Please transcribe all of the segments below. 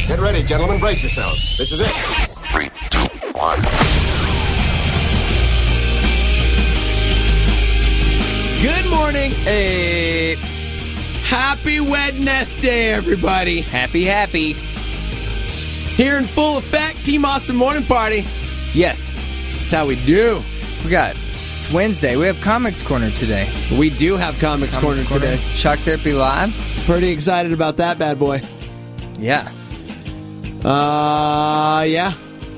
Get ready, gentlemen. Brace yourselves. This is it. 3, 2, 1. Good morning. Hey, Happy Wednesday, everybody. happy. Here in full effect, Team Awesome Morning Party. Yes, That's how we do. it's Wednesday. We have Comics Corner today. We do have Comics Corner today. Shock Therapy Live. Pretty excited about that bad boy. Yeah, Yeah.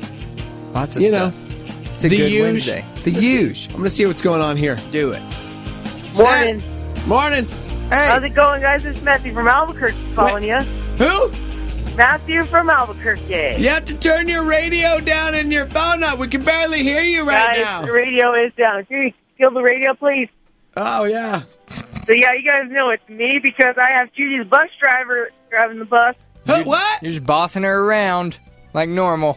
lots of You stuff. It's a the good huge. Wednesday. The huge. I'm going to see what's going on here. Do it. Morning. Morning. Hey, How's it going, guys? It's Matthew from Albuquerque calling you. Who? Matthew from Albuquerque. You have to turn your radio down and your phone up. We can barely hear you right Guys, now. the radio is down. Can you kill the radio, please? Oh, yeah. So, yeah, you guys know it's me because I have Judy's bus driver driving the bus. Huh, what? you're just bossing her around like normal.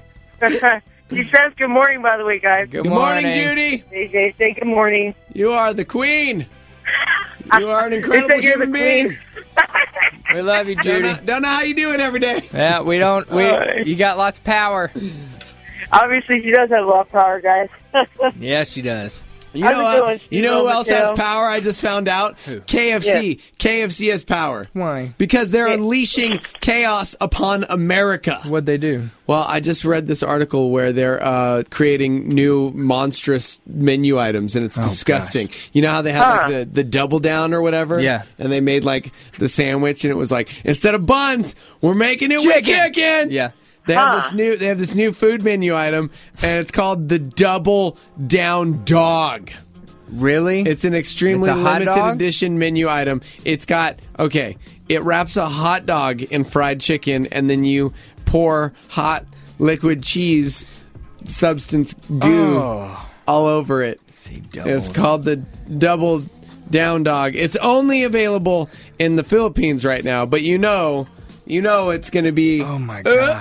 She says good morning, by the way, guys. Good morning, Judy. AJ, say good morning. You are the queen. You are an They incredible said you're human the being. queen. We love you, Judy. Don't know how you do it every day. Yeah, we don't. You got lots of power. Obviously, she does have a lot of power, guys. Yeah, she does. You How's know it what? going, You know who else has Steve? power? I just found out. Who? KFC. KFC has power. Why? Because they're unleashing chaos upon America. What'd they do? Well, I just read this article where they're creating new monstrous menu items, and it's disgusting. You know how they have like the double down or whatever? Yeah. And they made like the sandwich, and it was like, instead of buns, we're making it with chicken. Yeah. They have this new food menu item, and it's called the Double Down Dog. Really? It's an extremely It's a hot limited dog? edition menu item. It's got, it wraps a hot dog in fried chicken, and then you pour hot liquid cheese substance goo all over it. It's called the Double Down Dog. It's only available in the Philippines right now, but you know it's going to be... Oh, my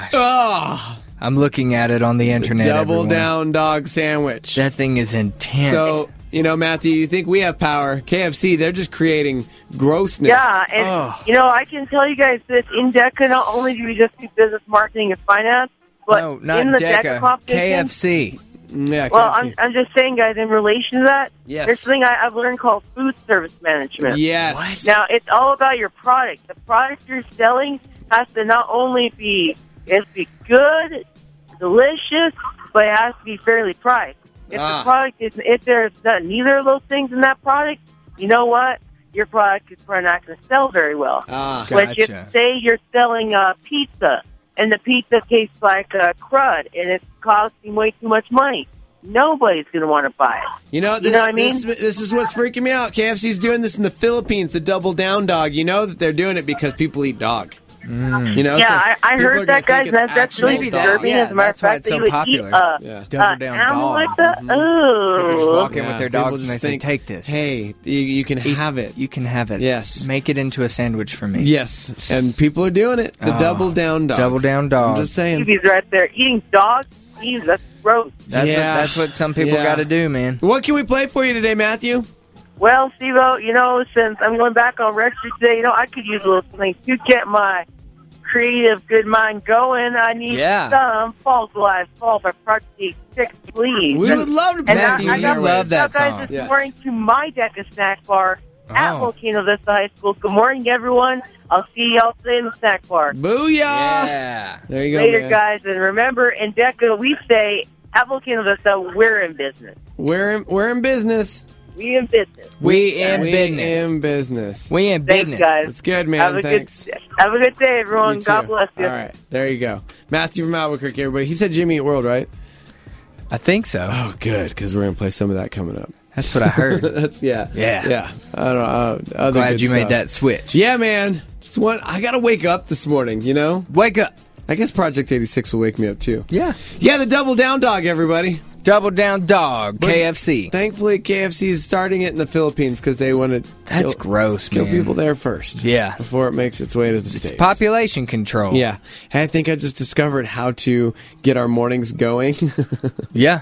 gosh. I'm looking at it on the internet. Double everyone. Down Dog Sandwich. That thing is intense. So, Matthew, you think we have power. KFC, they're just creating grossness. Yeah, and, I can tell you guys this. In DECA, not only do we just do business marketing and finance, but no, not in the DECA. competition... KFC. Yeah, Well, KFC. I'm just saying, guys, in relation to that, Yes. there's something I've learned called food service management. Yes. Now, it's all about your product. The product you're selling has to not only be good, delicious, but it has to be fairly priced. If the product is, if there's neither of those things in that product, you know what? Your product is probably not going to sell very well. But if, Gotcha. say you're selling pizza, and the pizza tastes like crud, and it's costing way too much money, nobody's going to want to buy it. You know what I mean? This is what's freaking me out. KFC's doing this in the Philippines, the Double Down Dog. You know that they're doing it because people eat dog. You know, Yeah, I people are heard that, gonna guys. think it's That's really actual dog. disturbing. Yeah, As a matter of that's why fact, it's that so you would popular. eat Yeah. Double Down animal Dog. like that. People just Oh, walk in with their People dogs and they just say, think, take this. Hey, you can have it. You can have it. Yes. Make it into a sandwich for me. Yes, and people are doing it. The Double Down Dog. Double Down Dog. I'm just saying. Stevie's right there eating dog. Jeez, that's gross. That's what some people got to do, man. What can we play for you today, Matthew? Well, Steve-O, since I'm going back on registry today, I could use a little something to get my creative good mind going. I need some Falls Alive Fall by Project 6, please. We would love to play Matthew, for you you. love that guys song. this morning to my DECA snack bar at Oh. Volcano Vista High School. Good morning, everyone. I'll see y'all today in the snack bar. Booyah! Yeah. There you go, Later, man. guys. And remember, in DECA, we say at Volcano Vista, we're in business. We're in business. We in business. We in We business. in business. We in Thanks, business. guys. It's good, man. Have a Thanks. have a good day, everyone. You too. God bless you. All right, there you go. Matthew from Albuquerque, everybody. He said Jimmy Eat World, right? I think so. Oh, good, because we're going to play some of that coming up. That's what I heard. That's, yeah. Yeah. I don't know. Other Glad good you made stuff. that switch. Yeah, man. I got to wake up this morning, Wake up. I guess Project 86 will wake me up, too. Yeah. Yeah, the Double Down Dog, everybody. Double Down Dog, But KFC. Thankfully, KFC is starting it in the Philippines because they want to That's gross, kill man. people there first. Yeah. Before it makes its way to the States. Population control. Yeah. Hey, I think I just discovered how to get our mornings going. Yeah.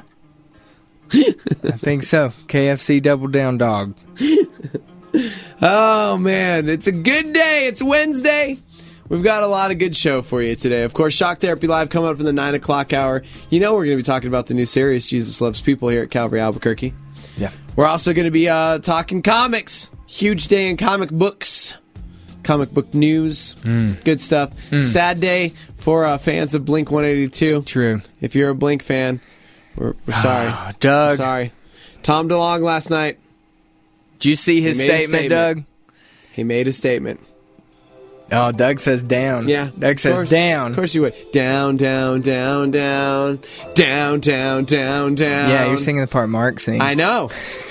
I think so. KFC Double Down Dog. Oh, man. It's a good day. It's Wednesday. we've got a lot of good show for you today. Of course, Shock Therapy Live coming up in the 9 o'clock hour. You know we're going to be talking about the new series, Jesus Loves People, here at Calvary Albuquerque. Yeah. We're also going to be talking comics. Huge day in comic books. Comic book news. Good stuff. Sad day for fans of Blink-182. True. If you're a Blink fan, we're sorry. Doug. We're sorry. Tom DeLonge last night. Did you see his He made a statement, Doug? He made a statement. Oh, Doug says down. Yeah. Doug says down. Of course you would. Down, down, down, down. Down, down, down, down. Yeah, you're singing the part Mark sings. I know.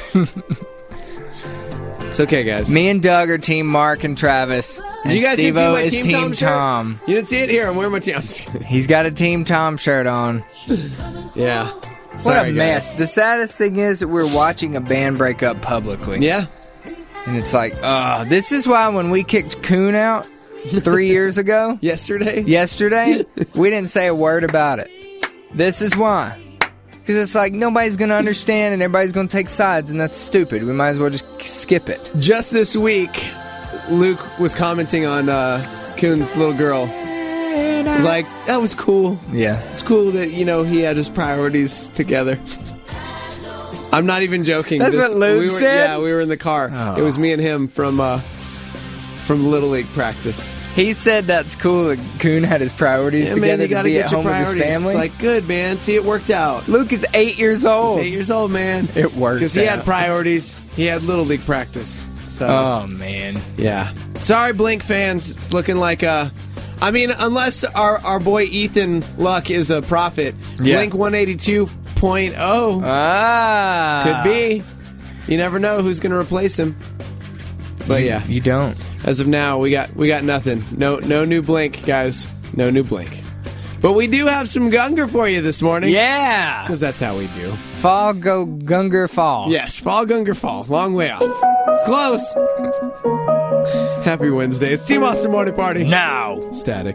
It's okay, guys. Me and Doug are Team Mark and Travis. And you guys didn't see Steve-O my is Team Team Tom shirt? Tom. You didn't see it? Here, I'm wearing my Team. I'm just kidding. He's got a Team Tom shirt on. Yeah. What Sorry, a guys. mess. The saddest thing is that we're watching a band break up publicly. Yeah. And it's like, this is why when we kicked Coon out 3 years ago, Yesterday? yesterday, we didn't say a word about it. This is why. Because it's like nobody's going to understand and everybody's going to take sides, and that's stupid. We might as well just skip it. Just this week, Luke was commenting on Coon's little girl. He was like, that was cool. Yeah. It's cool that, he had his priorities together. I'm not even joking. That's what Luke said? Yeah, we were in the car. Oh. It was me and him from Little League practice. He said that's cool that Coon had his priorities Yeah, together man, you to gotta be get at your home with his priorities. family. It's like, good, man. See, it worked out. Luke is 8 years old. He's 8 years old, man. It worked Because he had out. priorities. He had Little League practice. So, Oh, man. yeah. Sorry, Blink fans. It's looking like unless our boy Ethan Luck is a prophet, Yeah. Blink 182.0 Ah. could be. You never know who's going to replace him. But yeah, You don't. as of now, we got nothing. No new Blink, guys. No new Blink. But we do have some Gunger for you this morning. Yeah. Because that's how we do. Fall go Gunger fall. Yes, Fall Gunger Fall. Long way off. It's close. Happy Wednesday. It's Team Austin Morning Party. Now. Static.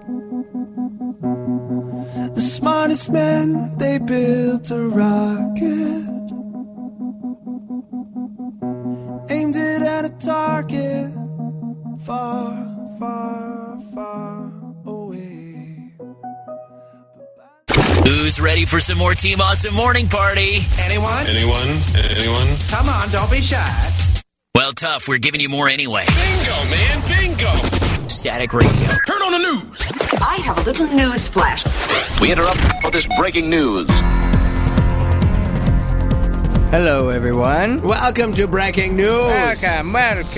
The smartest men, they built a rocket, aimed it at a target far, far, far away. Who's ready for some more Team Awesome Morning Party? Anyone? Come on, don't be shy. Well, tough. We're giving you more anyway. Bingo, man, bingo! Static Radio. Turn on the news! I have a little news flash. We interrupt for this breaking news. Hello, everyone. Welcome to Breaking News. Welcome.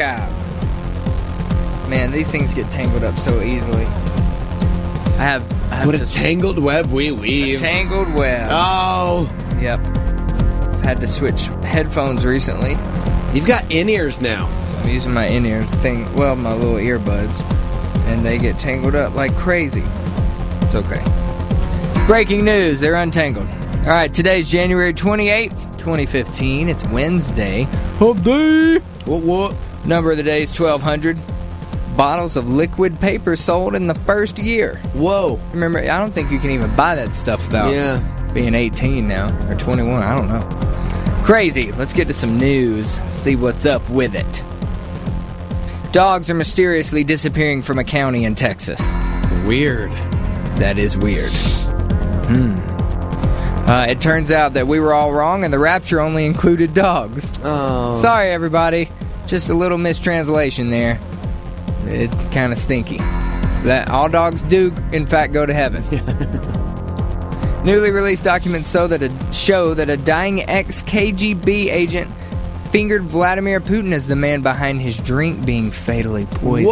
Man, these things get tangled up so easily. I have What a just tangled web we weave. tangled web. Oh, Yep. I've had to switch headphones recently. you've got in-ears now. I'm using my in-ear thing, well, my little earbuds, and they get tangled up like crazy. It's okay. Breaking news, they're untangled. All right, today's January 28th, 2015. It's Wednesday. Hump day. What? Number of the day is 1,200. Bottles of liquid paper sold in the first year. Whoa. Remember, I don't think you can even buy that stuff without being 18 now, or 21, I don't know. Crazy. Let's get to some news, see what's up with it. Dogs are mysteriously disappearing from a county in Texas. Weird. That is weird. It turns out that we were all wrong and the rapture only included dogs. Oh. Sorry, everybody. Just a little mistranslation there. It kind of stinky. That all dogs do, in fact, go to heaven. Newly released documents show that a dying ex-KGB agent fingered Vladimir Putin as the man behind his drink being fatally poisoned.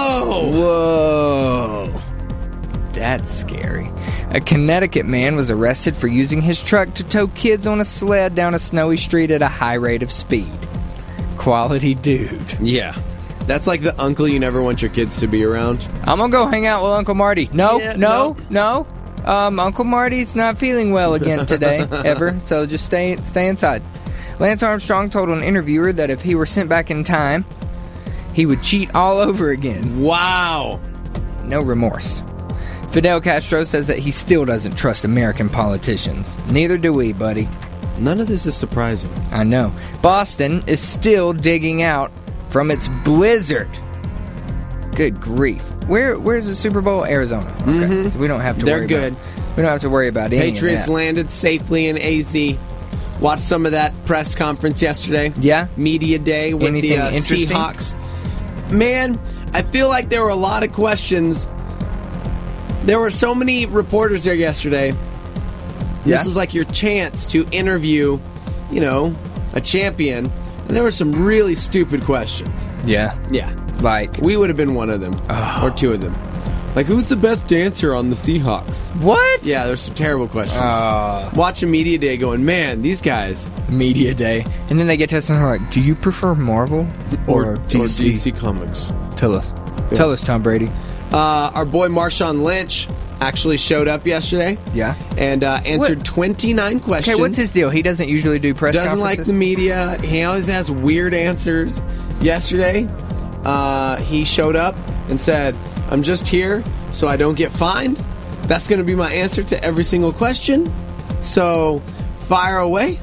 Whoa. Whoa. That's scary. A Connecticut man was arrested for using his truck to tow kids on a sled down a snowy street at a high rate of speed. Quality dude. Yeah. That's like the uncle you never want your kids to be around. I'm gonna go hang out with Uncle Marty. No. Yeah, Uncle Marty's not feeling well again today, ever. So just stay inside. Lance Armstrong told an interviewer that if he were sent back in time, he would cheat all over again. Wow. No remorse. Fidel Castro says that he still doesn't trust American politicians. Neither do we, buddy. None of this is surprising. I know. Boston is still digging out from its blizzard. Good grief. Where's the Super Bowl? Arizona. Okay. So we don't have to They're worry good. We don't have to worry about any Patriots of that. landed safely in AZ. Watched some of that press conference yesterday. Yeah? Media day with Anything the interesting? Seahawks. Man, I feel like there were a lot of questions. There were so many reporters there yesterday. Yeah? This was like your chance to interview, a champion. And there were some really stupid questions. Yeah. Yeah. Like, We would have been one of them. Or two of them. Like, who's the best dancer on the Seahawks? what? Yeah, there's some terrible questions. Watch a media day going, man, these guys. Media day. And then they get to us and they're like, do you prefer Marvel or DC? DC Comics. Tell us. Tell us, Tom Brady. Our boy Marshawn Lynch actually showed up yesterday. Yeah. And answered 29 questions. Okay, what's his deal? He doesn't usually do press Doesn't like conferences? the media. He always has weird answers. Yesterday, he showed up and said, I'm just here so I don't get fined. That's going to be my answer to every single question. So, fire away.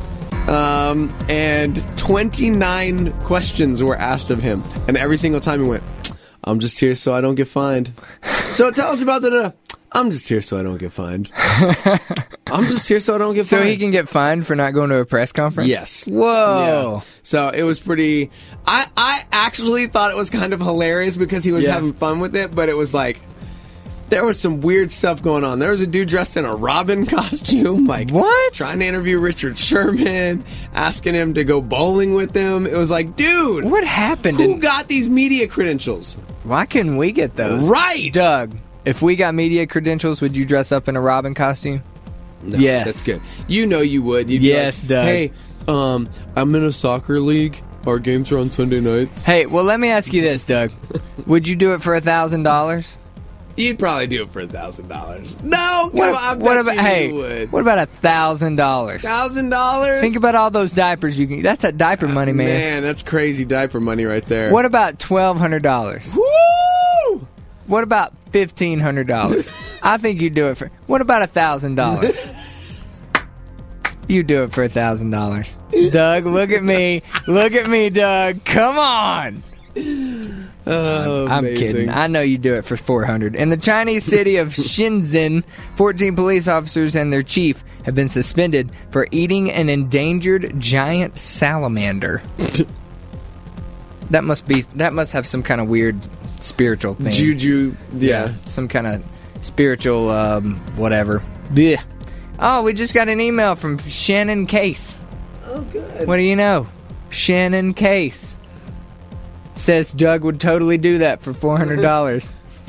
And 29 questions were asked of him. And every single time he went, I'm just here so I don't get fined. So tell us about the... I'm just here so I don't get fined. I'm just here so I don't get fined. So he can get fined for not going to a press conference? Yes. Whoa. Yeah. So it was pretty... I actually thought it was kind of hilarious because he was having fun with it, but it was like... There was some weird stuff going on. There was a dude dressed in a Robin costume, like... What? Trying to interview Richard Sherman, asking him to go bowling with him. It was like, dude... What happened? Who got these media credentials? Why couldn't we get those? Right! Doug, if we got media credentials, would you dress up in a Robin costume? No, Yes. That's good. You know you would. You'd be Yes, like, Doug. Hey, I'm in a soccer league. Our games are on Sunday nights. Hey, well, let me ask you this, Doug. Would you do it for $1,000? You'd probably do it for $1,000. No, come on, I bet what about, you hey, would. what about $1,000? $1,000? Think about all those diapers you can... That's a diaper money, man. Man, that's crazy diaper money right there. What about $1,200? Woo! What about $1,500? I think you'd do it for... What about $1,000? You do it for $1,000. Doug, look at me. Look at me, Doug. Come on. Oh, I'm amazing. kidding. I know you do it for $400. In the Chinese city of Shenzhen, 14 police officers and their chief have been suspended for eating an endangered giant salamander. That must have some kind of weird spiritual thing. Juju, yeah. Some kind of spiritual whatever. Blech. Oh, we just got an email from Shannon Case. Oh, good. What do you know? Shannon Case says Doug would totally do that for $400.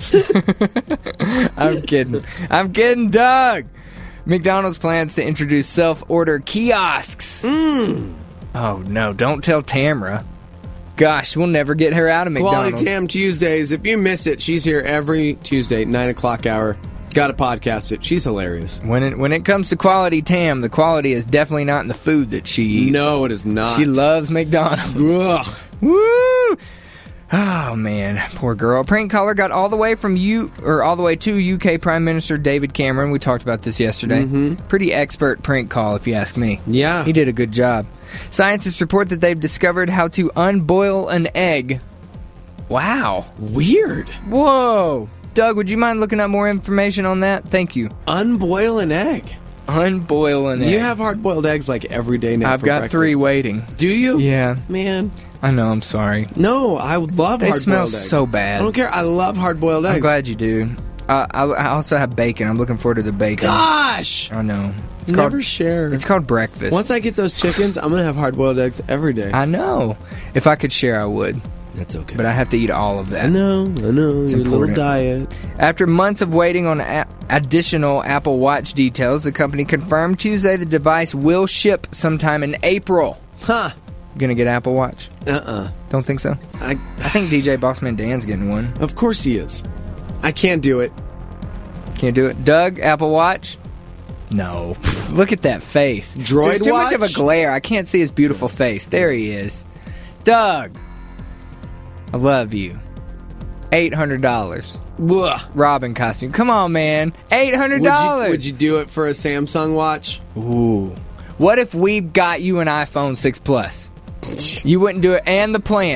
I'm kidding, Doug. McDonald's plans to introduce self-order kiosks. Oh, no, don't tell Tamra. Gosh, we'll never get her out of McDonald's. Quality Tam Tuesdays. If you miss it, she's here every Tuesday, 9 o'clock hour. Got to podcast it. She's hilarious. When it comes to Quality Tam, the quality is definitely not in the food that she eats. No, it is not. She loves McDonald's. Ugh. Woo! Oh man, poor girl. A prank caller got all the way to UK Prime Minister David Cameron. We talked about this yesterday. Pretty expert prank call, if you ask me. Yeah. He did a good job. Scientists report that they've discovered how to unboil an egg. Wow. Weird. Whoa. Doug, would you mind looking up more information on that? Thank you. Unboil an egg. Unboil an egg. You have hard-boiled eggs like every day now. I've for got breakfast. 3 waiting. Do you? Yeah. Man. I know, I'm sorry. No, I would love They hard-boiled smell eggs. so bad. I don't care. I love hard-boiled eggs. I'm glad you do. I also have bacon. I'm looking forward to the bacon. Gosh! I know. It's Never share. It's called breakfast. Once I get those chickens, I'm going to have hard-boiled eggs every day. I know. If I could share, I would. That's okay. But I have to eat all of that. I know. Your important. little diet. After months of waiting on additional Apple Watch details, the company confirmed Tuesday the device will ship sometime in April. Huh. You gonna get Apple Watch? Don't think so? I think DJ Bossman Dan's getting one. Of course he is. I can't do it. Can't do it. Doug, Apple Watch? No. Look at that face. Droid There's too much of a Watch? glare. I can't see his beautiful face. There he is. Doug, I love you. $800. Ugh. Robin costume. Come on, man. $800. Would you do it for a Samsung watch? Ooh. What if we got you an iPhone 6 Plus? You wouldn't do it, and the plan.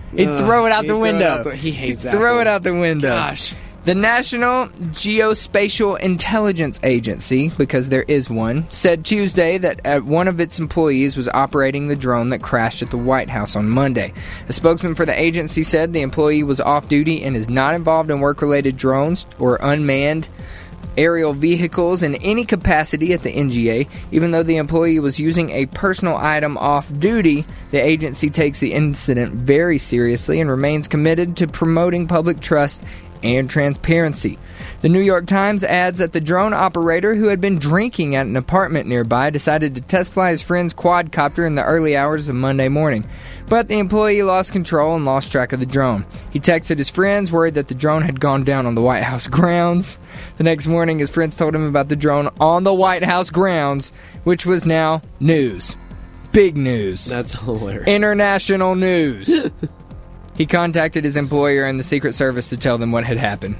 He'd throw it out the window. He hates that. Throw it out the window. Gosh. The National Geospatial Intelligence Agency, because there is one, said Tuesday that one of its employees was operating the drone that crashed at the White House on Monday. A spokesman for the agency said the employee was off duty and is not involved in work-related drones or unmanned aerial vehicles in any capacity at the NGA. Even though the employee was using a personal item off duty, the agency takes the incident very seriously and remains committed to promoting public trust and transparency. The New York Times adds that the drone operator, who had been drinking at an apartment nearby, decided to test fly his friend's quadcopter in the early hours of Monday morning. But the employee lost control and lost track of the drone. He texted his friends, worried that the drone had gone down on the White House grounds. The next morning, his friends told him about the drone on the White House grounds, which was now news. Big news. That's hilarious. International news. He contacted his employer and the Secret Service to tell them what had happened.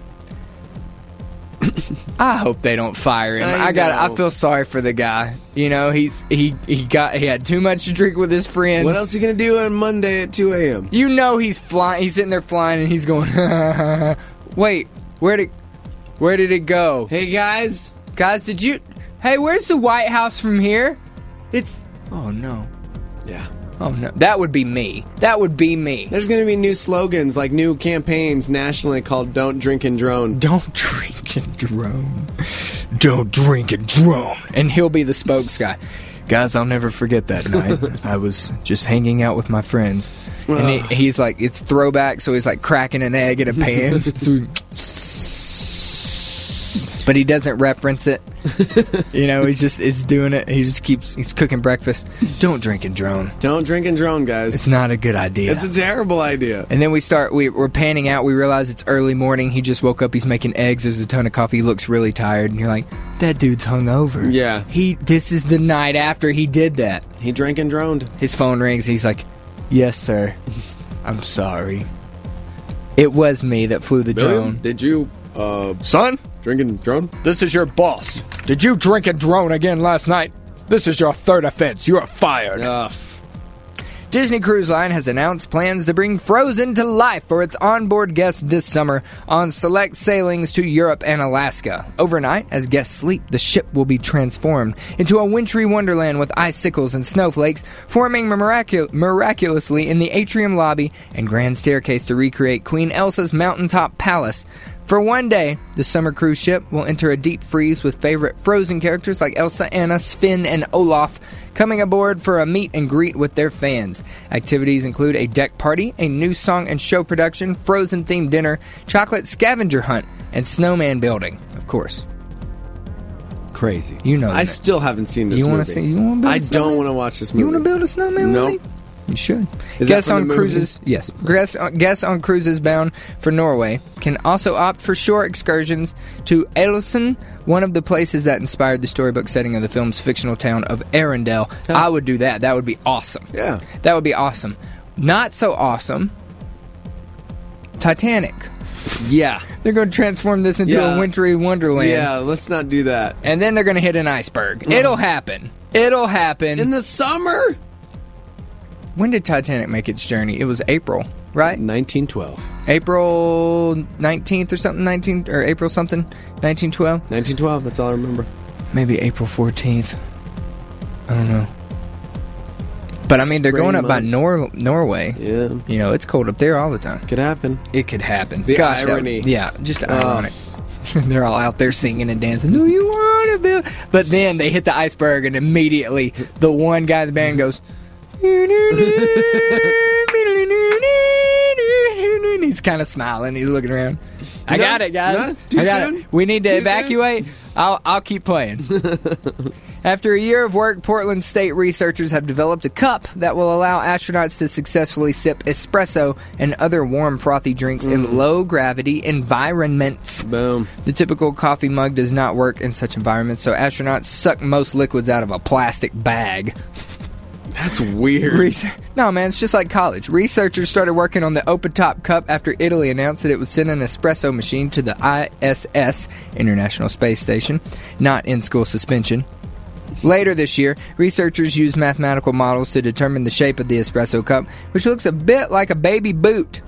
I hope they don't fire him. I feel sorry for the guy. You know, he had too much to drink with his friends. What else is he gonna do on Monday at 2 a.m.? You know he's flying. He's sitting there flying, and he's going, "Wait, where did it go? Hey guys, did you? Hey, where's the White House from here? It's oh no, yeah." Oh, no. That would be me. That would be me. There's going to be new slogans, like new campaigns nationally called Don't Drink and Drone. Don't drink and drone. Don't drink and drone. And he'll be the spokes guy. Guys, I'll never forget that night. I was just hanging out with my friends. And he's like, it's throwback, so he's like cracking an egg in a pan. But he doesn't reference it. You know, he's doing it. He's cooking breakfast. Don't drink and drone. Don't drink and drone, guys. It's not a good idea. It's a terrible idea. And then we're panning out. We realize it's early morning. He just woke up. He's making eggs. There's a ton of coffee. He looks really tired. And you're like, that dude's hungover. Yeah. This is the night after he did that. He drank and droned. His phone rings. He's like, yes, sir. I'm sorry. It was me that flew the drone. Did you... Son? Drink and drone? This is your boss. Did you drink and drone again last night? This is your third offense. You are fired. Disney Cruise Line has announced plans to bring Frozen to life for its onboard guests this summer on select sailings to Europe and Alaska. Overnight, as guests sleep, the ship will be transformed into a wintry wonderland with icicles and snowflakes forming miraculously in the atrium lobby and grand staircase to recreate Queen Elsa's mountaintop palace. For one day, the summer cruise ship will enter a deep freeze with favorite Frozen characters like Elsa, Anna, Sven, and Olaf coming aboard for a meet and greet with their fans. Activities include a deck party, a new song and show production, Frozen-themed dinner, chocolate scavenger hunt, and snowman building, of course. Crazy. You know I still haven't seen this movie. I don't want to watch this movie. You want to build a snowman with me? You should. Guests on cruises, yes. Guests on cruises bound for Norway can also opt for shore excursions to Ålesund, one of the places that inspired the storybook setting of the film's fictional town of Arendelle. I would do that. That would be awesome. Yeah. That would be awesome. Not so awesome. Titanic. Yeah. They're going to transform this into a wintry wonderland. Yeah, let's not do that. And then they're going to hit an iceberg. It'll happen. It'll happen. In the summer? When did Titanic make its journey? It was April, right? 1912. April 19th or something, or April something, 1912? 1912, that's all I remember. Maybe April 14th. I don't know. But I mean, they're going up by Norway. Yeah. You know, it's cold up there all the time. Could happen. It could happen. The irony. Just ironic. They're all out there singing and dancing. Do you want to build? But then they hit the iceberg, and immediately the one guy in the band goes... He's kind of smiling. He's looking around. I got it, guys. Too soon? We need to evacuate. I'll keep playing. After a year of work, Portland State researchers have developed a cup that will allow astronauts to successfully sip espresso and other warm, frothy drinks in low-gravity environments. Boom. The typical coffee mug does not work in such environments, so astronauts suck most liquids out of a plastic bag. That's weird. No, man, it's just like college. Researchers started working on the open-top cup after Italy announced that it would send an espresso machine to the ISS, International Space Station, not in-school suspension. Later this year, researchers used mathematical models to determine the shape of the espresso cup, which looks a bit like a baby boot.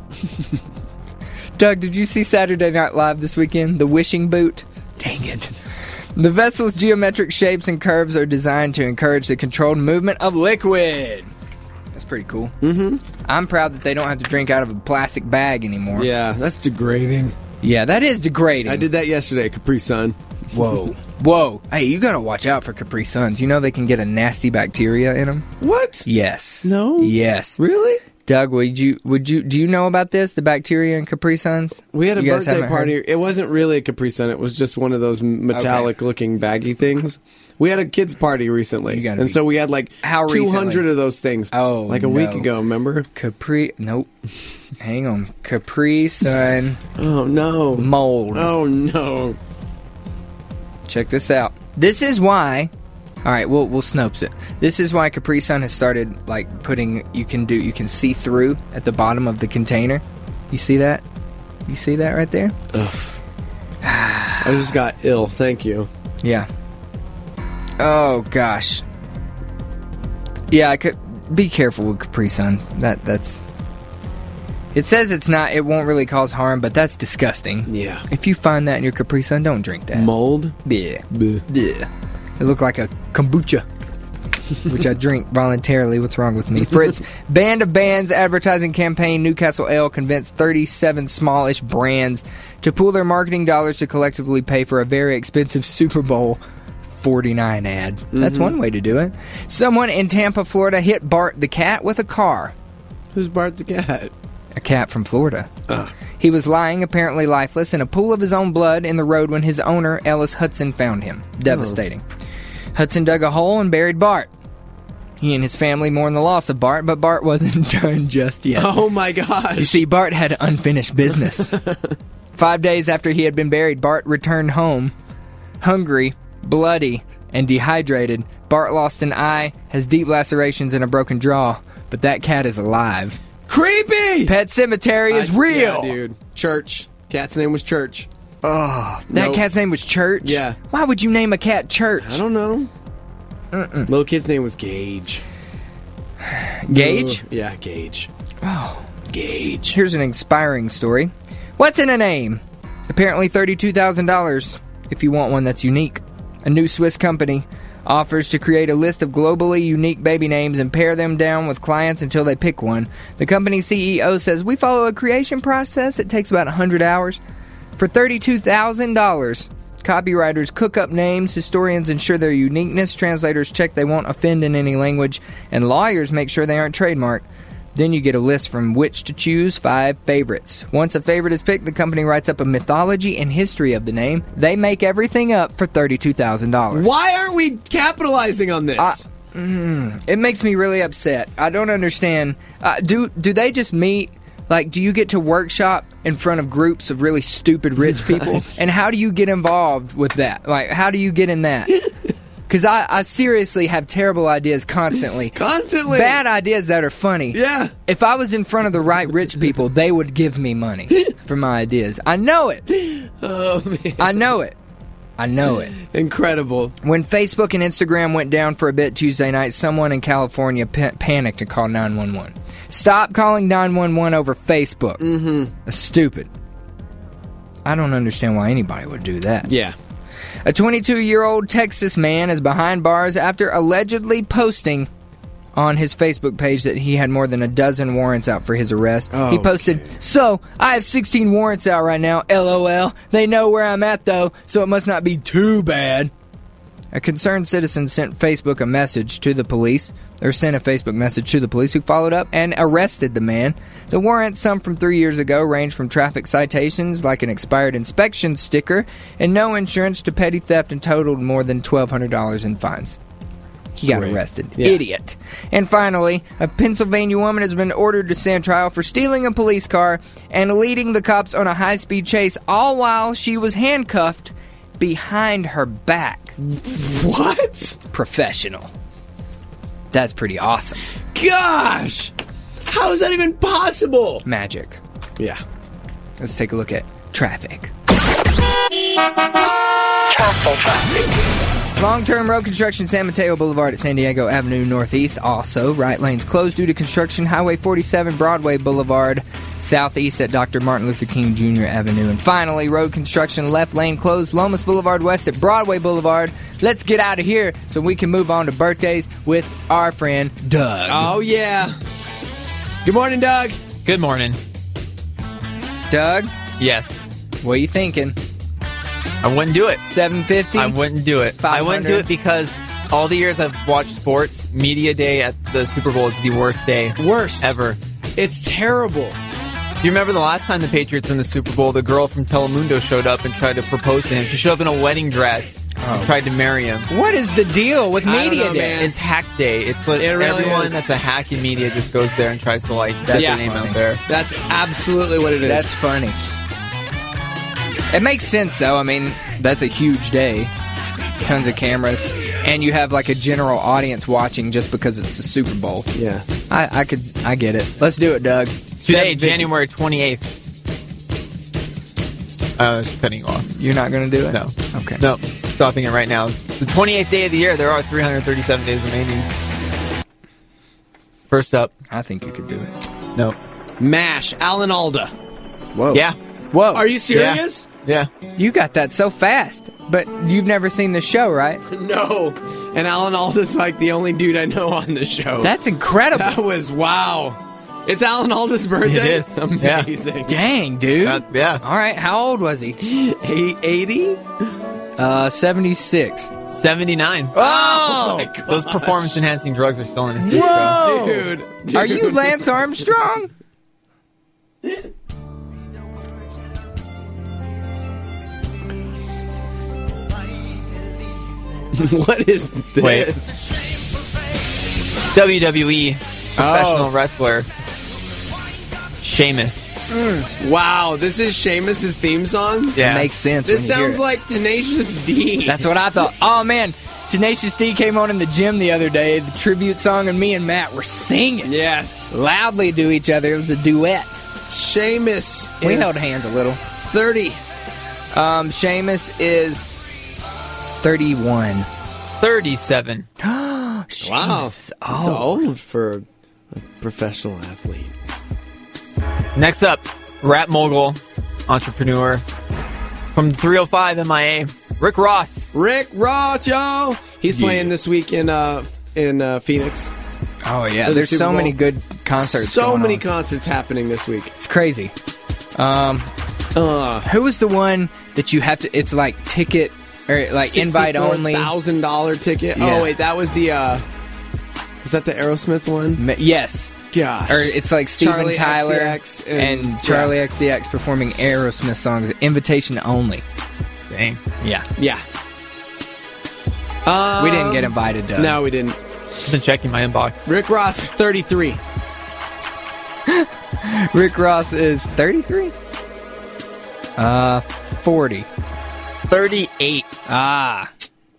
Doug, did you see Saturday Night Live this weekend? The wishing boot? Dang it. The vessel's geometric shapes and curves are designed to encourage the controlled movement of liquid. That's pretty cool. Mm-hmm. I'm proud that they don't have to drink out of a plastic bag anymore. Yeah, that's degrading. Yeah, that is degrading. I did that yesterday at Capri Sun. Whoa. Whoa. Hey, you gotta watch out for Capri Suns. You know they can get a nasty bacteria in them? What? Yes. No? Yes. Really? Doug, do you know about this, the bacteria in Capri Suns? We had a You guys birthday haven't party. heard? It wasn't really a Capri Sun. It was just one of those metallic-looking baggy things. We had a kids' party recently, and so we had like How 200 recently? of those things. Oh, like a week ago. Remember? Nope. Hang on. Capri Sun. Oh no. Mold. Oh no. Check this out. This is why. All right, we'll Snopes it. This is why Capri Sun has started like putting. You can see through at the bottom of the container. You see that? You see that right there? Ugh. I just got ill. Thank you. Yeah. Oh gosh. Yeah, I could be careful with Capri Sun. That's. It says it's not. It won't really cause harm, but that's disgusting. Yeah. If you find that in your Capri Sun, don't drink that. Mold. Yeah. Bleh. Yeah. It looked like a kombucha, which I drink voluntarily. What's wrong with me? For its Band of Bands advertising campaign, Newcastle Ale convinced 37 smallish brands to pool their marketing dollars to collectively pay for a very expensive Super Bowl 49 ad. That's one way to do it. Someone in Tampa, Florida hit Bart the cat with a car. Who's Bart the cat? A cat from Florida. Ugh. He was lying, apparently lifeless, in a pool of his own blood in the road when his owner, Ellis Hudson, found him. Devastating. Hudson dug a hole and buried Bart. He and his family mourned the loss of Bart, but Bart wasn't done just yet. Oh my gosh. You see, Bart had unfinished business. 5 days after he had been buried, Bart returned home, hungry, bloody, and dehydrated. Bart lost an eye, has deep lacerations, and a broken jaw, but that cat is alive. Creepy! Pet Cemetery is real! Yeah, dude. Church. Cat's name was Church. Oh, that cat's name was Church? Yeah. Why would you name a cat Church? I don't know. Little kid's name was Gage. Gage? Yeah, Gage. Oh. Gage. Here's an inspiring story. What's in a name? Apparently $32,000 if you want one that's unique. A new Swiss company offers to create a list of globally unique baby names and pair them down with clients until they pick one. The company's CEO says, "We follow a creation process. It takes about 100 hours. For $32,000, copywriters cook up names, historians ensure their uniqueness, translators check they won't offend in any language, and lawyers make sure they aren't trademarked. Then you get a list from which to choose 5 favorites. Once a favorite is picked, the company writes up a mythology and history of the name. They make everything up for $32,000. Why aren't we capitalizing on this? It makes me really upset. I don't understand. Do they just meet? Like, do you get to workshop in front of groups of really stupid rich people? And how do you get involved with that? Like, how do you get in that? Because I seriously have terrible ideas constantly. Constantly. Bad ideas that are funny. Yeah. If I was in front of the right rich people, they would give me money for my ideas. I know it. Oh, man. I know it. I know it. Incredible. When Facebook and Instagram went down for a bit Tuesday night, someone in California panicked and called 911. Stop calling 911 over Facebook. That's stupid. I don't understand why anybody would do that. Yeah. A 22-year-old Texas man is behind bars after allegedly posting on his Facebook page that he had more than a dozen warrants out for his arrest. He posted, "So, I have 16 warrants out right now, LOL. They know where I'm at, though, so it must not be too bad." A concerned citizen sent Facebook a message to the police, who followed up and arrested the man. The warrants, some from 3 years ago, range from traffic citations, like an expired inspection sticker, and no insurance to petty theft, and totaled more than $1,200 in fines. He got arrested. Yeah. Idiot. And finally, a Pennsylvania woman has been ordered to stand trial for stealing a police car and leading the cops on a high-speed chase, all while she was handcuffed behind her back. What? Professional. That's pretty awesome. Gosh! How is that even possible? Magic. Yeah. Let's take a look at traffic. Traffic. Long-term road construction, San Mateo Boulevard at San Diego Avenue Northeast. Also, right lanes closed due to construction. Highway 47, Broadway Boulevard Southeast at Dr. Martin Luther King Jr. Avenue. And finally, road construction, left lane closed, Lomas Boulevard West at Broadway Boulevard. Let's get out of here so we can move on to birthdays with our friend Doug. Oh, yeah. Good morning, Doug. Good morning. Doug, Yes. what are you thinking? I wouldn't do it. 750? I wouldn't do it. 500? I wouldn't do it because all the years I've watched sports, media day at the Super Bowl is the worst day. Worst. Ever. It's terrible. Do you remember the last time the Patriots won the Super Bowl, the girl from Telemundo showed up and tried to propose to him? She showed up in a wedding dress and tried to marry him. What is the deal with I don't Media know, Day? man. It's hack day. It's like It really everyone is. that's a hack in media just goes there and tries to get their name out there. That's absolutely what it is. That's funny. It makes sense, though. I mean, that's a huge day. Tons of cameras. And you have, like, a general audience watching just because it's the Super Bowl. yeah. I get it. Let's do it, Doug. Today, January 28th. I was cutting you off. You're not going to do it? No. Okay. No. Stopping it right now. The 28th day of the year. There are 337 days remaining. First up. I think you could do it. No. MASH, Alan Alda. Whoa. Yeah. Whoa. Are you serious? Yeah. You got that so fast. But you've never seen the show, right? No. And Alan Alda's like the only dude I know on the show. That's incredible. That was wow. It's Alan Alda's birthday? It is. Amazing. Dang, dude. Yeah. All right. How old was he? 80? 76. 79. Oh! my God. Those performance-enhancing drugs are still in his system. Whoa! Dude. Are you Lance Armstrong? What is this? Wait. WWE professional wrestler Sheamus. Wow, this is Sheamus' theme song? Yeah. Makes sense. This when you hear sounds it. like Tenacious D. That's what I thought. Oh, man. Tenacious D came on in the gym the other day, the tribute song, and me and Matt were singing Yes. loudly to each other. It was a duet. Sheamus We is held hands a little. 30. Sheamus is 31. 37. Wow. Sheamus is It's old for a professional athlete. Next up, rap mogul, entrepreneur from 305 MIA, Rick Ross. Rick Ross, yo! He's playing this week in Phoenix. Oh, yeah. For the There's Super so Bowl. many good concerts So going many on. concerts happening this week. It's crazy. Who was the one that you have to... It's like ticket... Or like invite only. $1,000 ticket. Yeah. Oh wait, that was the. Was that the Aerosmith one? Yes. Gosh. Or it's like Steven Charlie Tyler XCX and Charlie XCX performing Aerosmith songs, invitation only. Dang. Yeah. Yeah. We didn't get invited, Doug. No, we didn't. I've been checking my inbox. Rick Ross is 33. Rick Ross is 33? 40. 38. Ah.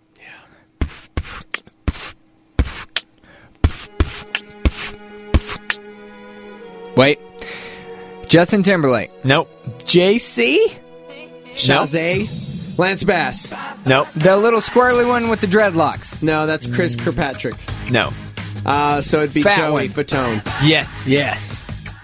Wait. Justin Timberlake. Nope. JC? Shazay. Lance Bass. Nope. The little squirrely one with the dreadlocks. No, that's Chris Kirkpatrick. No. So it'd be Fat Joey one. Fatone. Yes. Yes.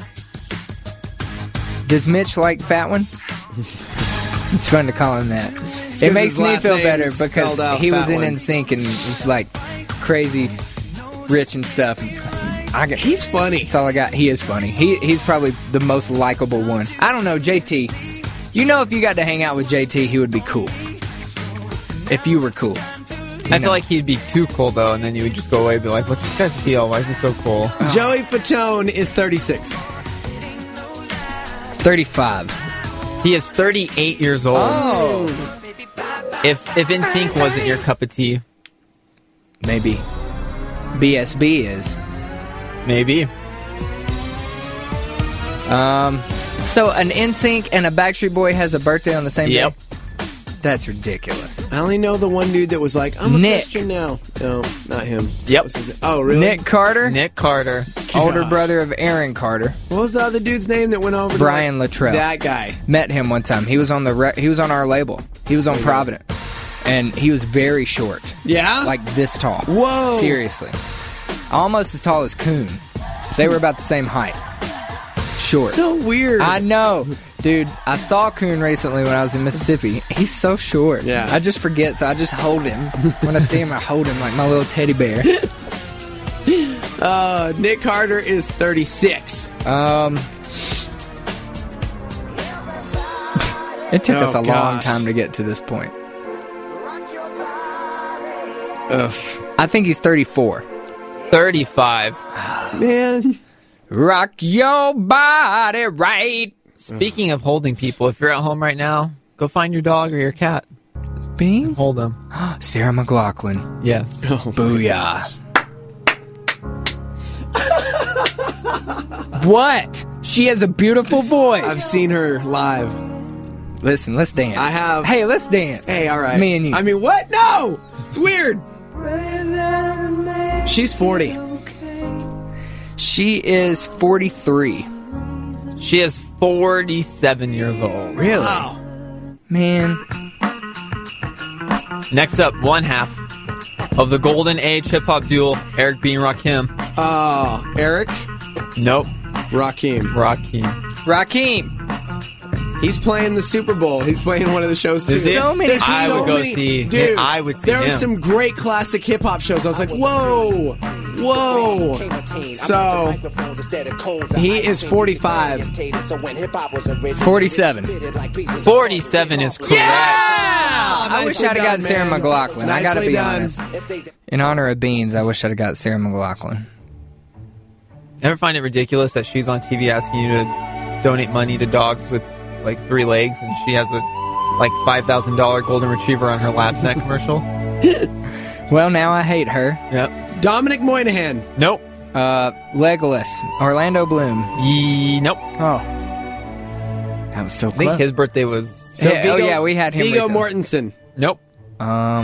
Does Mitch like fat one? It's fun to call him that. It 'cause makes his me last feel name better is because spelled out he was Fat in One. NSYNC and it's like crazy rich and stuff. He's funny. That's all I got. He is funny. He's probably the most likable one. I don't know, JT. You know, if you got to hang out with JT, he would be cool. If you were cool. I feel like he'd be too cool, though, and then you would just go away and be like, what's this guy's deal? Why is he so cool? Joey Fatone is 36. 35. He is 38 years old. Oh. If NSYNC wasn't your cup of tea, Maybe. BSB is. maybe. So an NSYNC and a Backstreet Boy has a birthday on the same Yep. day? That's ridiculous. I only know the one dude that was like, I'm a Nick. Christian now. No, not him. Yep. What's his name? Oh, really? Nick Carter, Nick Carter. older Gosh. brother of Aaron Carter. What was the other dude's name that went over? to Brian like- Luttrell. That guy. Met him one time. He was on our label. He was on Provident. and he was very short. Yeah? Like this tall. Whoa. Seriously. Almost as tall as Coon. They were about the same height. Short. So weird. I know. Dude, I saw Coon recently when I was in Mississippi. He's so short. Yeah. I just forget, so I just hold him. When I see him, I hold him like my little teddy bear. Nick Carter is 36. It took us a long gosh. time to get to this point. Ugh. I think he's 34. 35. Man. Rock your body right. Speaking of holding people, if you're at home right now, go find your dog or your cat. Beans? Hold them. Sarah McLachlan. Yes. Booyah. What? She has a beautiful voice. I've seen her live. Listen, let's dance. I have. Hey, let's dance. Hey, all right. Me and you. I mean, what? No! It's weird. She's 40. She is 43. She is 47 years old. Really? Wow. Man. Next up, one half of the golden age hip-hop duo, Eric B. and Rakim. Eric? Nope. Rakim. Rakim. He's playing the Super Bowl. He's playing one of the shows too. Is he? So many There's I so would go many- see. Dude, I would see there him. are some great classic hip hop shows. I was like, whoa, whoa. So he is 45. 47. 47 is correct. I wish I'd have got Sarah man. McLachlan. I gotta Nicely be done. honest. In honor of Beans, I wish I'd have got Sarah McLachlan. Ever find it ridiculous that she's on TV asking you to donate money to dogs with like 3 legs, and she has a like $5,000 golden retriever on her lap in that commercial? Well, now I hate her. Yep. Dominic Moynihan. Nope. Legolas. Orlando Bloom. Nope. Oh. That was so I think close. his birthday was. So Yeah, oh, yeah, we had him Viggo recently. Mortensen. Nope. He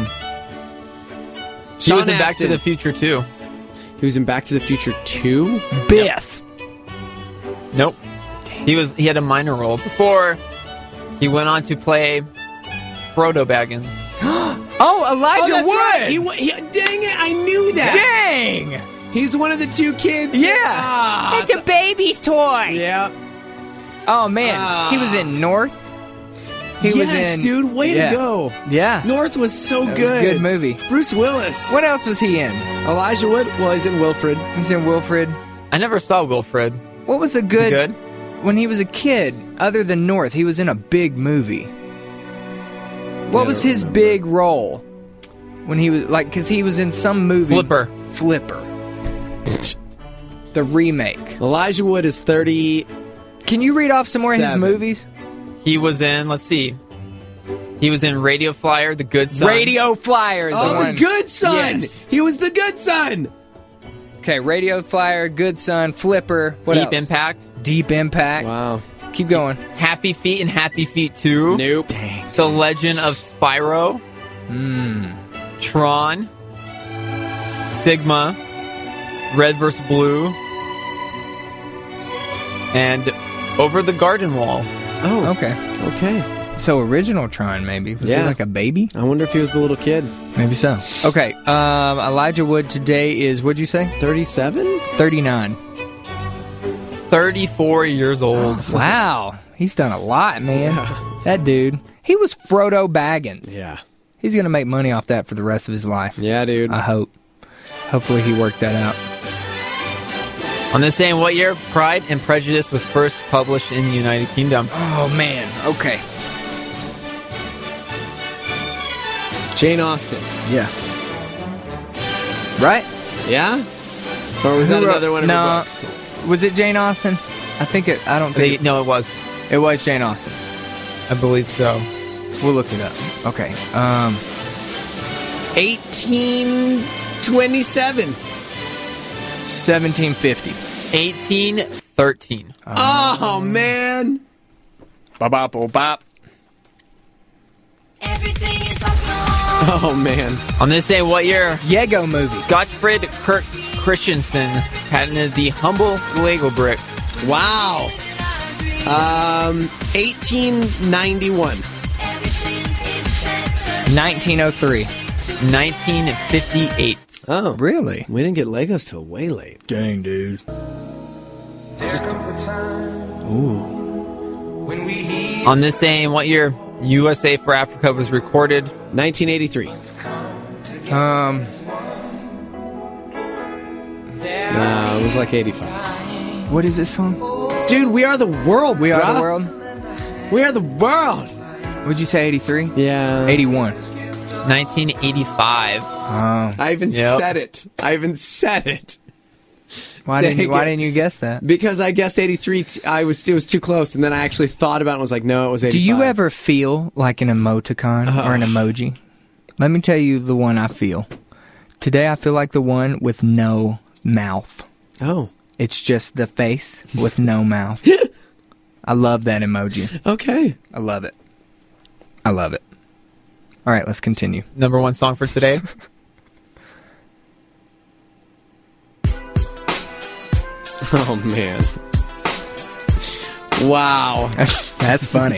Sean was in Back to Astin. the Future too. He was in Back to the Future 2. Biff. Nope. He had a minor role before he went on to play Frodo Baggins. Oh, Elijah that's Wood. right. Dang it, I knew that. Dang. He's one of the 2 kids. Yeah. Ah, It's a baby's toy. yeah. Oh, man. He was in North. He was in... dude. Way Yeah. to go. Yeah. North was so That good. was a good movie. Bruce Willis. What else was he in? Elijah Wood. Well, he's in Wilfred. He's in Wilfred. I never saw Wilfred. What was a Is he good... good? When he was a kid, other than North, he was in a big movie. What was his big role? When he was... Like, because he was in some movie... Flipper. The remake. Elijah Wood is 30. Can you read off some more of his 7. movies? He was in. Let's see. He was in Radio Flyer, The Good Son. Radio Flyer is the Oh, one. the good son. Yes. He was the good son. Okay, Radio Flyer, Good Son, Flipper. What Deep else? Impact. Deep Impact. Wow. Keep going. Happy Feet and Happy Feet 2. Nope. Dang. The Legend of Spyro. Tron. Sigma. Red vs. Blue. And Over the Garden Wall. Oh, Okay. okay. So original Tron, maybe. Was he Yeah. like a baby? I wonder if he was the little kid. Maybe so. Okay. Elijah Wood today is, what'd you say? 37? 39. 34 years old. Wow. He's done a lot, man. That dude. He was Frodo Baggins. Yeah. He's going to make money off that for the rest of his life. Yeah, dude. I hope. Hopefully he worked that out. On this same what year Pride and Prejudice was first published in the United Kingdom? Oh, man. Okay. Jane Austen. Yeah. Right? Yeah? Or was that Who wrote- another one of no. her books? Was it Jane Austen? I think it, I don't think No, it was. it was Jane Austen. I believe so. We'll look it up. Okay. 1827. 1750. 1813. Oh, man. Bop. Everything is awesome. Oh, man. On this day, what year Yego movie. Gottfried Kirk Christensen patented the humble Lego brick? Wow. 1891. Everything is better 1903. 1958. Oh, Really? we didn't get Legos till way late. Dang, dude. On this day, in what year USA for Africa was recorded? 1983. It was like 85. What is this song? Dude, We Are the World. We Are bruh. the World? We Are the World. Would you say 83? Yeah. 81. 1985. I even Yep. said it. Why didn't you guess that? Because I guessed 83. It was too close, and then I actually thought about it and was like, no, it was 85. Do you ever feel like an emoticon or an emoji? Let me tell you the one I feel. Today I feel like the one with no mouth. Oh. It's just the face with no mouth. I love that emoji. Okay. I love it. I love it. All right, let's continue. Number one song for today. Oh, man. Wow. That's funny.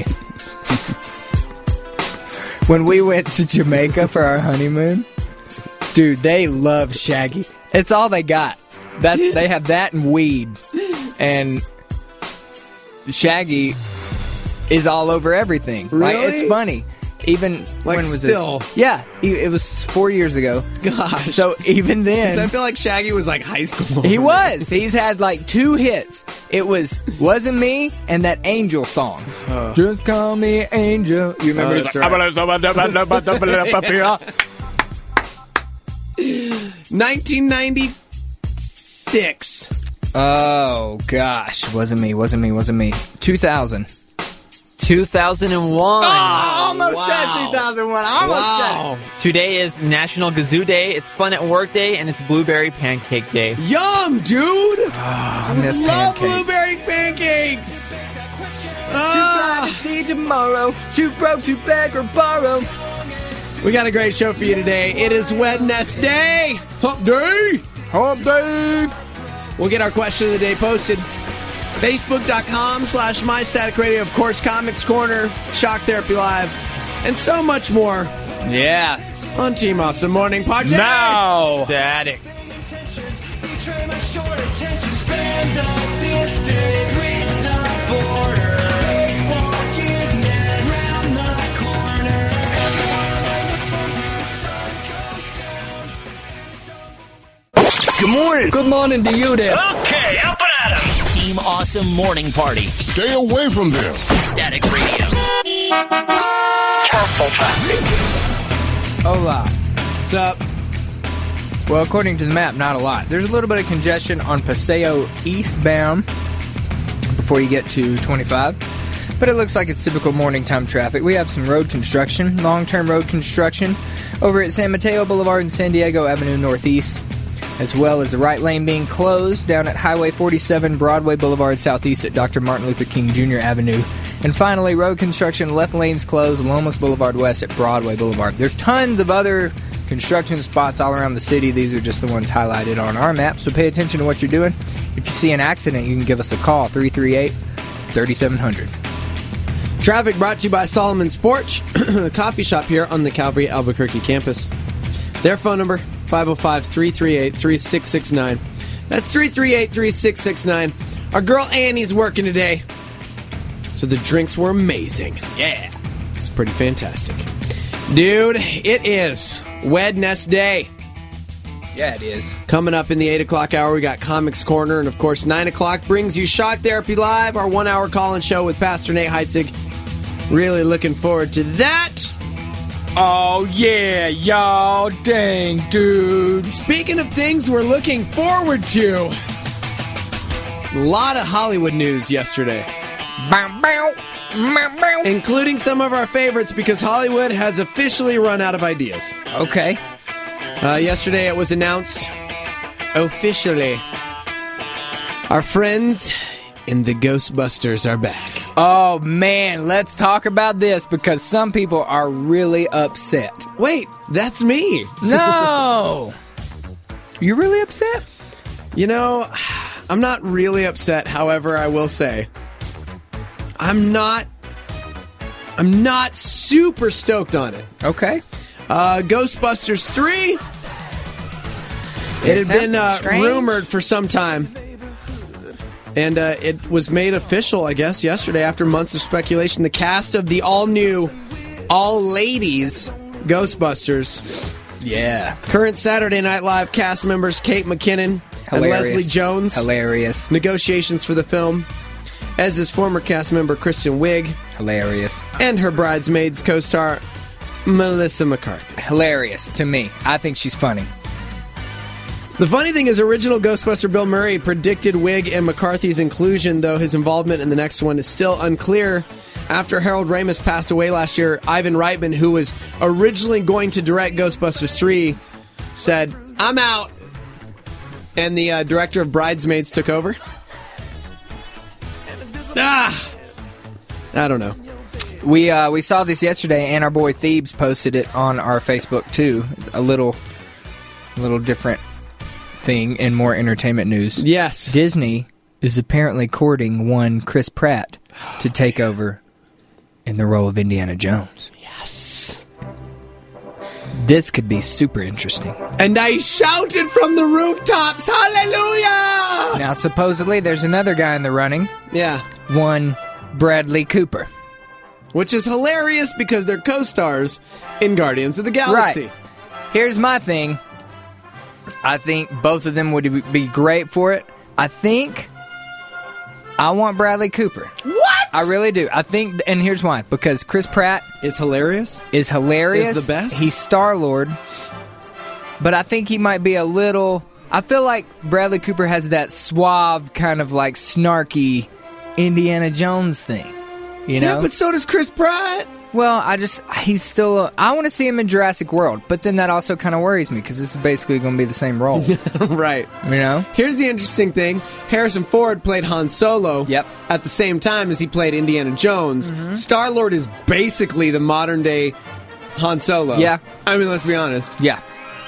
When we went to Jamaica for our honeymoon, dude, they love Shaggy. It's all they got. They have that and weed. And Shaggy is all over everything. Really? Like, it's funny. Even Like, when was still? this? Yeah, it was 4 years ago. Gosh. So even then, I feel like Shaggy was like high school. he was. He's had like 2 hits. It was Wasn't Me and that Angel song. Just call me Angel. You remember? Oh, It's that's like, 1996. oh gosh, wasn't me. 2000. 2001. Almost said wow. 2001. Almost said it. Today is National Gazoo Day. It's Fun at Work Day, and it's Blueberry Pancake Day. Yum, dude. I miss Love pancakes. blueberry pancakes. See tomorrow. Too broke to beg or borrow. We got a great show for you today. It is Wednesday. Hump Day. Hump day. We'll get our question of the day posted. Facebook.com/MyStaticRadio. Of course, Comics Corner, Shock Therapy Live, and so much more Yeah. on Team Awesome Morning Party. Now. Static. Good morning. Good morning to you there. Okay, up and at 'em. Team Awesome Morning Party. Stay away from them. Static Radio. Hola. What's up? Well, according to the map, not a lot. There's a little bit of congestion on Paseo eastbound before you get to 25. But it looks like it's typical morning time traffic. We have some road construction, long-term road construction, over at San Mateo Boulevard and San Diego Avenue Northeast, as well as the right lane being closed down at Highway 47, Broadway Boulevard Southeast at Dr. Martin Luther King Jr. Avenue. And finally, road construction, left lanes closed, Lomas Boulevard West at Broadway Boulevard. There's tons of other construction spots all around the city. These are just the ones highlighted on our map, so pay attention to what you're doing. If you see an accident, you can give us a call, 338-3700. Traffic brought to you by Solomon's Porch, a coffee shop here on the Calvary Albuquerque campus. Their phone number, 505-338-3669. That's 338-3669. Our girl Annie's working today, so the drinks were amazing. Yeah. It's pretty fantastic. Dude, it is Wednesday. Yeah, it is. Coming up in the 8 o'clock hour, we got Comics Corner, and of course, 9 o'clock brings you Shock Therapy Live, our 1-hour call-in show with Pastor Nate Heitzig. Really looking forward to that. Oh, yeah, y'all. Dang, dude. Speaking of things we're looking forward to, a lot of Hollywood news yesterday, including some of our favorites, because Hollywood has officially run out of ideas. Okay. Yesterday it was announced officially our friends in the Ghostbusters are back. Oh, man, let's talk about this, because some people are really upset. Wait, that's me. No! You really upset? You know, I'm not really upset. However, I will say, I'm not I'm not super stoked on it. Okay. Ghostbusters 3. It had been rumored for some time. And it was made official, I guess, yesterday after months of speculation. The cast of the all-new, all-ladies Ghostbusters. Yeah. Current Saturday Night Live cast members Kate McKinnon and Leslie Jones. Hilarious. Negotiations for the film. As his former cast member Kristen Wiig. Hilarious. And her Bridesmaids co-star Melissa McCarthy. Hilarious to me. I think she's funny. The funny thing is, original Ghostbuster Bill Murray predicted Wiig and McCarthy's inclusion, though his involvement in the next one is still unclear. After Harold Ramis passed away last year, Ivan Reitman, who was originally going to direct Ghostbusters 3, said, "I'm out." And the director of Bridesmaids took over. I don't know. We saw this yesterday, and our boy Thebes posted it on our Facebook too. It's a little different thing in more entertainment news. Yes. Disney is apparently courting one Chris Pratt to take over in the role of Indiana Jones. Yes. This could be super interesting. And I shouted from the rooftops, hallelujah! Now, supposedly, there's another guy in the running. Yeah. One Bradley Cooper. Which is hilarious because they're co-stars in Guardians of the Galaxy. Right. Here's my thing. I think both of them would be great for it. I think I want Bradley Cooper. What? I really do. I think, and here's why. Because Chris Pratt is hilarious. Is hilarious. Is the best. He's Star-Lord. But I think he might be a little... I feel like Bradley Cooper has that suave, kind of like snarky Indiana Jones thing. You know? Yeah, but so does Chris Pratt. Well, he's still... I want to see him in Jurassic World, but then that also kind of worries me, because this is basically going to be the same role. Right. You know? Here's the interesting thing. Harrison Ford played Han Solo at the same time as he played Indiana Jones. Mm-hmm. Star-Lord is basically the modern-day Han Solo. Yeah. I mean, let's be honest. Yeah.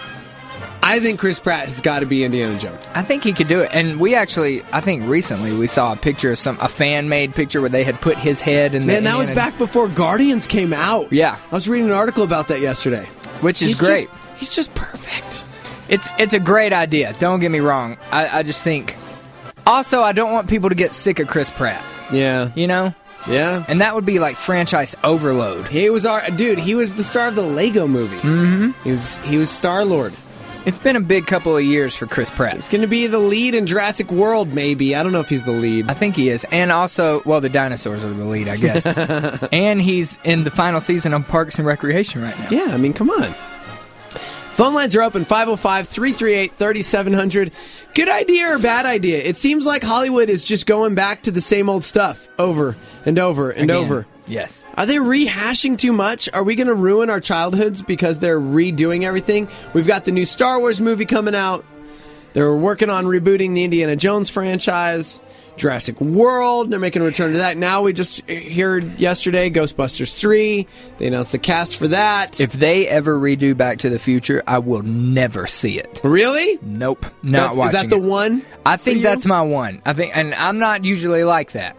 I think Chris Pratt has got to be Indiana Jones. I think he could do it. And we actually, I think recently we saw a picture of a fan-made picture where they had put his head in the... Man, that was back before Guardians came out. Yeah. I was reading an article about that yesterday. Which is great. He's just perfect. It's a great idea. Don't get me wrong. I just think... Also, I don't want people to get sick of Chris Pratt. Yeah. You know? Yeah. And that would be like franchise overload. He was he was the star of the Lego movie. Mm-hmm. He was Star-Lord. It's been a big couple of years for Chris Pratt. He's going to be the lead in Jurassic World, maybe. I don't know if he's the lead. I think he is. And also, well, the dinosaurs are the lead, I guess. And he's in the final season of Parks and Recreation right now. Yeah, I mean, come on. Phone lines are open, 505-338-3700. Good idea or bad idea? It seems like Hollywood is just going back to the same old stuff over and over and over. Yes. Are they rehashing too much? Are we going to ruin our childhoods because they're redoing everything? We've got the new Star Wars movie coming out. They're working on rebooting the Indiana Jones franchise. Jurassic World, they're making a return to that. Now we just heard yesterday Ghostbusters 3. They announced the cast for that. If they ever redo Back to the Future, I will never see it. Really? Nope. Not watching it. Is that the one? I think that's my one. I think, and I'm not usually like that.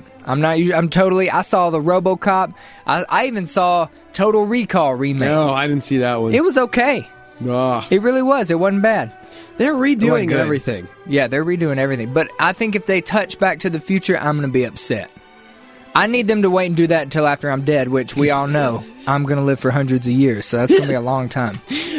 I saw the RoboCop. I even saw Total Recall remake. No, I didn't see that one. It was okay. It really was. It wasn't bad. They're redoing everything. Yeah, they're redoing everything. But I think if they touch Back to the Future, I'm going to be upset. I need them to wait and do that until after I'm dead, which we all know I'm going to live for hundreds of years. So that's going to be a long time.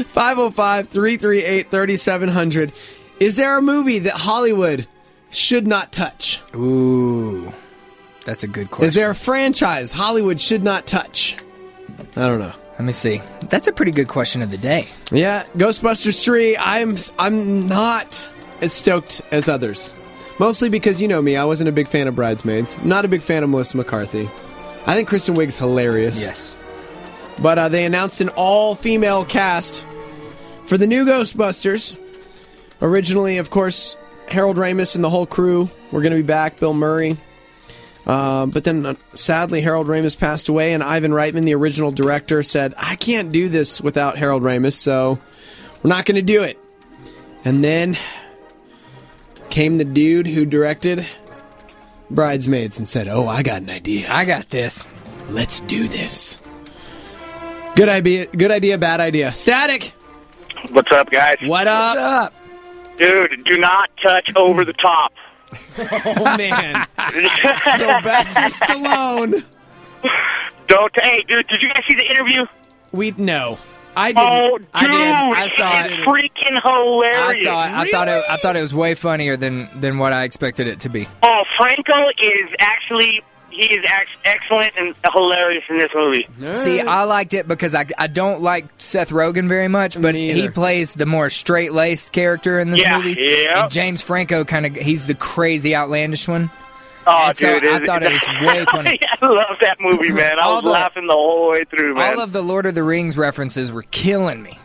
505-338-3700. Is there a movie that Hollywood should not touch? Ooh. That's a good question. Is there a franchise Hollywood should not touch? I don't know. Let me see. That's a pretty good question of the day. Yeah, Ghostbusters 3, I'm not as stoked as others. Mostly because, you know me, I wasn't a big fan of Bridesmaids. Not a big fan of Melissa McCarthy. I think Kristen Wiig's hilarious. Yes. But they announced an all-female cast for the new Ghostbusters. Originally, of course, Harold Ramis and the whole crew were going to be back, Bill Murray. But then, sadly, Harold Ramis passed away, and Ivan Reitman, the original director, said, I can't do this without Harold Ramis, so we're not going to do it. And then came the dude who directed Bridesmaids and said, oh, I got an idea. I got this. Let's do this. Good idea, bad idea. Static! What's up, guys? What up? What's up? Dude, do not touch Over the Top. Oh, man. Sylvester Stallone. Hey, dude, did you guys see the interview? No. I didn't. Oh, dude, I did. I saw it's it. freaking hilarious. I saw it. Really? I thought it was way funnier than what I expected it to be. Oh, Franco is actually, he is excellent and hilarious in this movie. See, I liked it because I don't like Seth Rogen very much, but Me he either. plays the more straight-laced character in this movie. Yeah. And James Franco he's the crazy, outlandish one. Oh, And so dude. I thought it was way funny. I love that movie, man. I was laughing the whole way through, man. All of the Lord of the Rings references were killing me.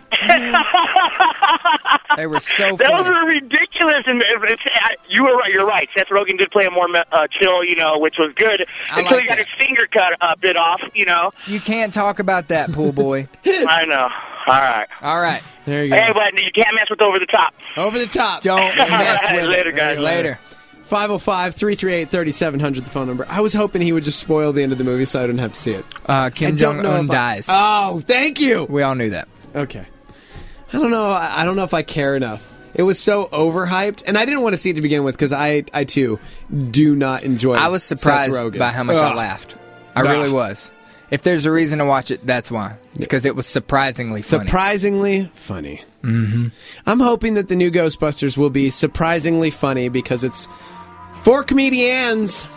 They were so Those funny. were ridiculous, and you were right. You're right. Seth Rogen did play a more chill, which was good until he got his finger cut a bit off. You can't talk about that, pool boy. I know. All right. There you go. Hey, but you can't mess with Over the Top. Over the top. Don't mess with it. Later, guys. Later. 505-338-3700, the phone number. I was hoping he would just spoil the end of the movie so I didn't have to see it. Kim Jong-un dies. Oh, thank you. We all knew that. Okay. I don't know. I don't know if I care enough. It was so overhyped, and I didn't want to see it to begin with because I too do not enjoy. I was surprised Seth Rogen. by how much I laughed. I really was. If there's a reason to watch it, that's why. It's because it was surprisingly funny. Surprisingly funny. Mm-hmm. I'm hoping that the new Ghostbusters will be surprisingly funny because it's 4 comedians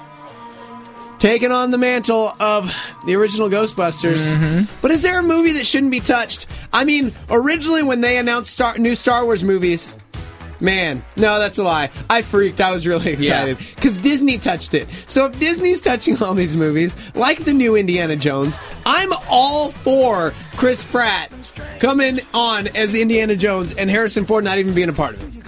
taking on the mantle of the original Ghostbusters. Mm-hmm. But is there a movie that shouldn't be touched? I mean, originally when they announced new Star Wars movies, man, no, that's a lie. I freaked. I was really excited because Disney touched it. So if Disney's touching all these movies, like the new Indiana Jones, I'm all for Chris Pratt coming on as Indiana Jones and Harrison Ford not even being a part of it.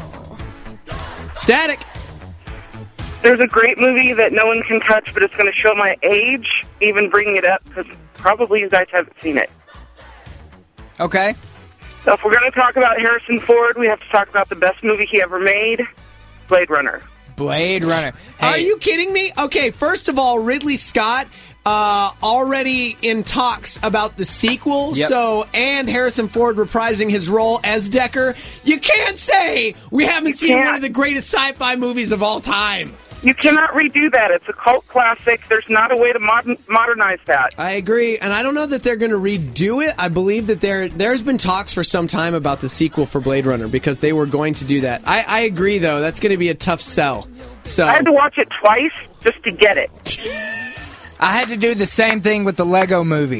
Static. There's a great movie that no one can touch, but it's going to show my age, even bringing it up, because probably you guys haven't seen it. Okay. So if we're going to talk about Harrison Ford, we have to talk about the best movie he ever made, Blade Runner. Blade Runner. Hey. Are you kidding me? Okay, first of all, Ridley Scott already in talks about the sequel, and Harrison Ford reprising his role as Deckard. You can't say we haven't seen one of the greatest sci-fi movies of all time. You cannot redo that. It's a cult classic. There's not a way to modernize that. I agree, and I don't know that they're going to redo it. I believe that there's been talks for some time about the sequel for Blade Runner because they were going to do that. I agree, though. That's going to be a tough sell. So I had to watch it twice just to get it. I had to do the same thing with the Lego movie.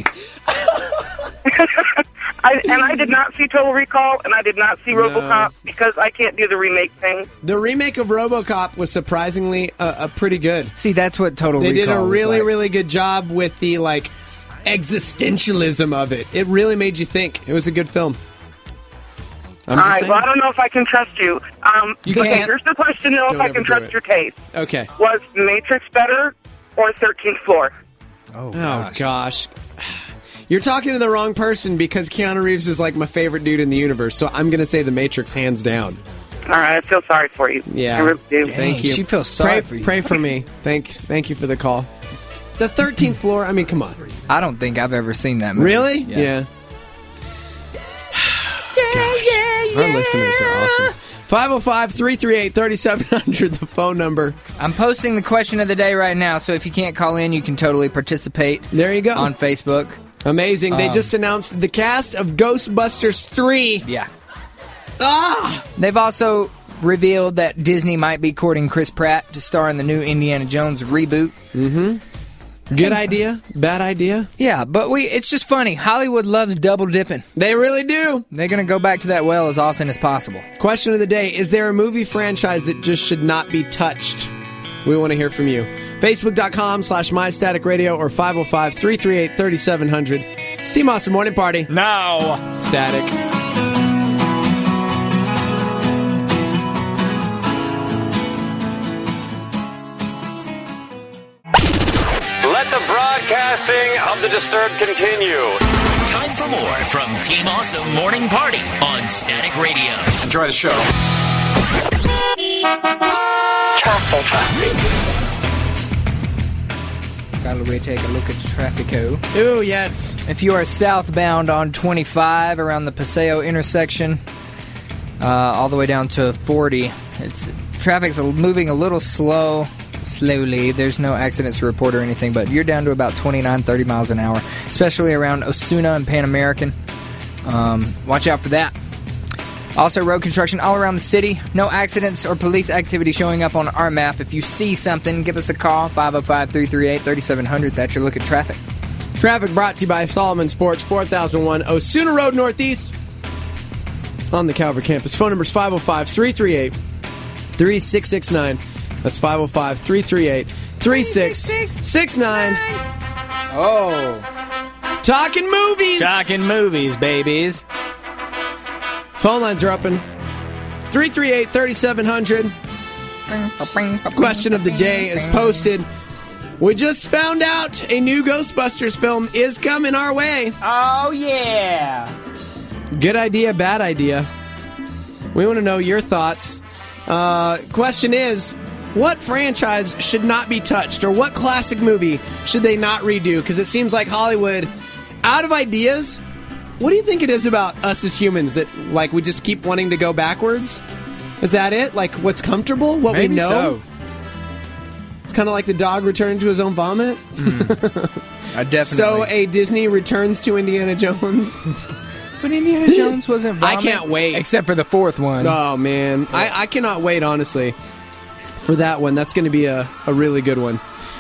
I did not see Total Recall, and I did not see RoboCop because I can't do the remake thing. The remake of RoboCop was surprisingly pretty good. See, that's what Total Recall was. They did a really, like. really good job with the existentialism of it. It really made you think. It was a good film. All right, well, I don't know if I can trust you. You can't. Here's the question, though, if I can trust your taste. Okay. Was Matrix better or 13th Floor? Oh gosh. You're talking to the wrong person because Keanu Reeves is like my favorite dude in the universe, so I'm going to say The Matrix hands down. All right, I feel sorry for you. Yeah. I really do. Thank you. She feels sorry for you. Pray for me. Thank you for the call. The 13th Floor, I mean, come on. I don't think I've ever seen that movie. Really? Yeah. Gosh, our listeners are awesome. 505-338-3700, the phone number. I'm posting the question of the day right now, so if you can't call in, you can totally participate. There you go. On Facebook. Amazing. They just announced the cast of Ghostbusters 3. Yeah. Ah! They've also revealed that Disney might be courting Chris Pratt to star in the new Indiana Jones reboot. Mm-hmm. Good idea? Bad idea? Yeah, but it's just funny. Hollywood loves double dipping. They really do. They're going to go back to that well as often as possible. Question of the day, is there a movie franchise that just should not be touched? We want to hear from you. Facebook.com/MyStaticRadio or 505-338-3700. Steve Austin Morning Party. Now. Static. Let the broadcasting of the Disturbed continue. Time for more from Team Awesome Morning Party on Static Radio. Enjoy the show. Got while we take a look at Traffico. Ooh, yes. If you are southbound on 25 around the Paseo intersection, all the way down to 40, traffic's moving a little slowly. There's no accidents to report or anything, but you're down to about 29, 30 miles an hour, especially around Osuna and Pan American. Watch out for that. Also, road construction all around the city. No accidents or police activity showing up on our map. If you see something, give us a call, 505-338-3700. That's your look at traffic. Traffic brought to you by Solomon Sports, 4001 Osuna Road Northeast on the Calvary campus. Phone number is 505-338-3669. That's 505-338-3669. Oh. Talking movies. Talking movies, babies. Phone lines are open. 338-3700. Question of the day is posted. We just found out a new Ghostbusters film is coming our way. Oh, yeah. Good idea, bad idea. We want to know your thoughts. Question is, what franchise should not be touched, or what classic movie should they not redo? Because it seems like Hollywood, out of ideas. What do you think it is about us as humans that, like, we just keep wanting to go backwards? Is that it? Like, what's comfortable? What Maybe we know? So. It's kind of like the dog returning to his own vomit. Definitely. So a Disney returns to Indiana Jones. But Indiana Jones wasn't vomit. I can't wait. Except for the fourth one. Oh, man. Yeah. I cannot wait, honestly, for that one. That's going to be a really good one.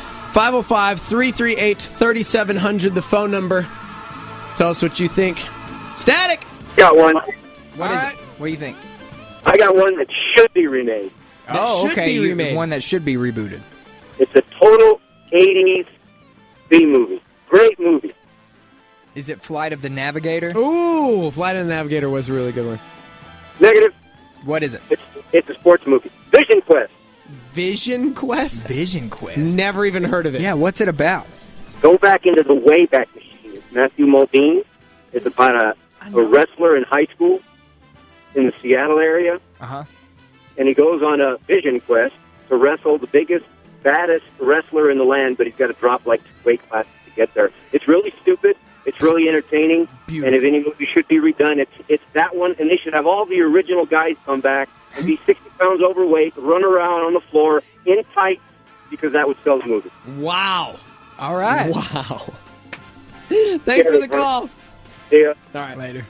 505-338-3700, the phone number. Tell us what you think. Static! Got one. What is it? What do you think? I got one that should be remade. Be remade. One that should be rebooted. It's a total 80s B movie. Great movie. Is it Flight of the Navigator? Ooh, Flight of the Navigator was a really good one. Negative. What is it? It's a sports movie. Vision Quest. Vision Quest? Vision Quest. Never even heard of it. Yeah, what's it about? Go back into the Wayback Machine. It's Matthew Modine. It's about a wrestler in high school in the Seattle area. Uh-huh. And he goes on a vision quest to wrestle the biggest, baddest wrestler in the land, but he's got to drop like 2 weight classes to get there. It's really stupid. It's really entertaining. Beautiful. And if any movie should be redone, it's that one. And they should have all the original guys come back and be 60 pounds overweight, run around on the floor in tights, because that would sell the movie. Wow. All right. Wow. Thanks for the call. See ya. All right. Later.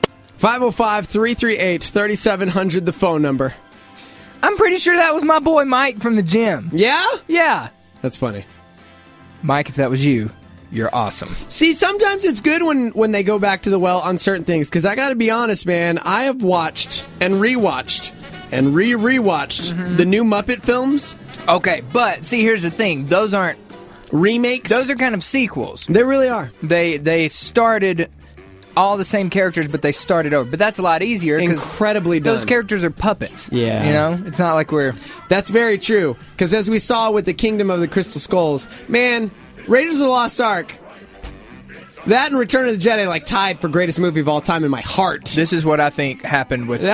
505-338-3700, the phone number. I'm pretty sure that was my boy Mike from the gym. Yeah? Yeah. That's funny. Mike, if that was you, you're awesome. See, sometimes it's good when they go back to the well on certain things, because I got to be honest, man, I have watched and rewatched and rewatched the new Muppet films. Okay, but see, here's the thing. Those aren't remakes. Those are kind of sequels. They really are. They started all the same characters, but they started over. But that's a lot easier. Incredibly done. Those characters are puppets. Yeah. You know? It's not like we're... That's very true. Because as we saw with the Kingdom of the Crystal Skulls, man, Raiders of the Lost Ark, that and Return of the Jedi, like, tied for greatest movie of all time in my heart. This is what I think happened with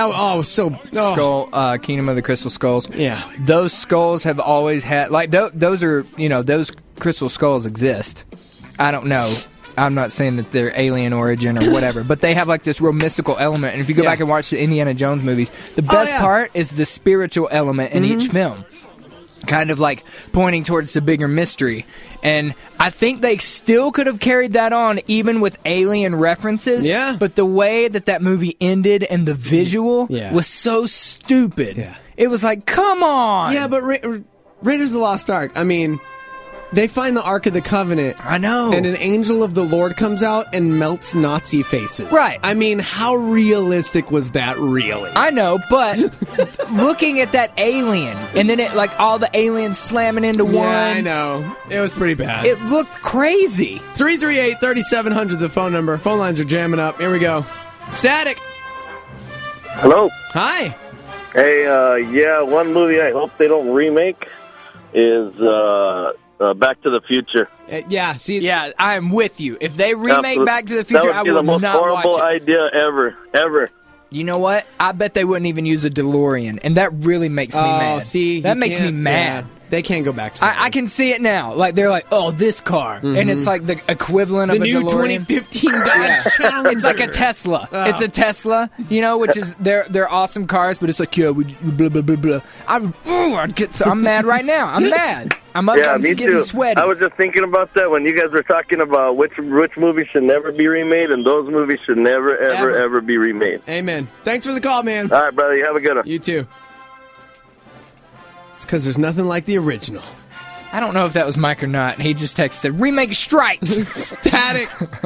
Skull, Kingdom of the Crystal Skulls. Yeah. Those skulls have always had... Like, those are... You know, those crystal skulls exist. I don't know. I'm not saying that they're alien origin or whatever, but they have like this real mystical element. And if you go back and watch the Indiana Jones movies, the best part is the spiritual element in each film. Kind of like pointing towards the bigger mystery. And I think they still could have carried that on even with alien references. Yeah. But the way that movie ended and the visual was so stupid. Yeah. It was like, come on! Yeah, but Raiders of the Lost Ark, I mean... They find the Ark of the Covenant. I know. And an angel of the Lord comes out and melts Nazi faces. Right. I mean, how realistic was that really? I know, but looking at that alien, and then it like all the aliens slamming into one. Yeah, I know. It was pretty bad. It looked crazy. 338-3700, the phone number. Phone lines are jamming up. Here we go. Static. Hello. Hi. Hey, one movie I hope they don't remake is Back to the Future. Yeah, I'm with you. If they remake Back to the Future, I will not watch it. That would be the most horrible idea ever. You know what? I bet they wouldn't even use a DeLorean, and that really makes me mad. See, that makes me mad. They can't go back to that. I can see it now. Like, they're like, oh, this car. And it's like the equivalent The of a new DeLorean. 2015 Dodge Yeah. Challenger. It's like a Tesla. Oh. It's a Tesla, which is they're awesome cars, but it's like, yeah, blah blah blah blah. I'm mad right now. I'm mad. I'm me just getting too. sweaty. I was just thinking about that when you guys were talking about which movies should never be remade, and those movies should never, ever be remade. Amen. Thanks for the call, man. All right, brother. You have a good one. You too. It's because there's nothing like the original. I don't know if that was Mike or not. He just texted, remake Stripes. Static.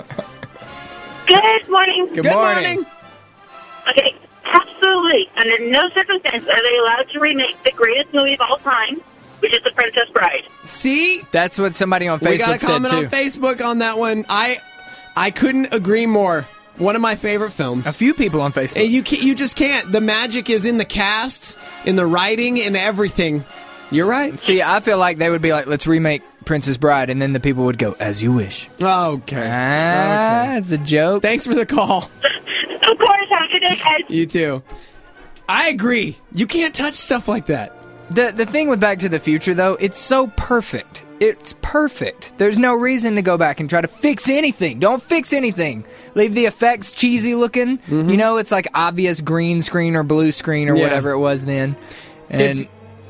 Good morning. Good morning. Okay, absolutely. Under no circumstances are they allowed to remake the greatest movie of all time, which is The Princess Bride. See? That's what somebody on We got Facebook a said, comment too. on Facebook on that one. I couldn't agree more. One of my favorite films. A few people on Facebook. You just can't. The magic is in the cast, in the writing, in everything. You're right. See, I feel like they would be like, let's remake Princess Bride, and then the people would go, as you wish. Okay. It's a joke. Thanks for the call. Of course, have a good day, guys. You too. I agree. You can't touch stuff like that. The thing with Back to the Future, though, it's so perfect. It's perfect. There's no reason to go back and try to fix anything. Don't fix anything. Leave the effects cheesy looking. Mm-hmm. It's like obvious green screen or blue screen or whatever it was then. And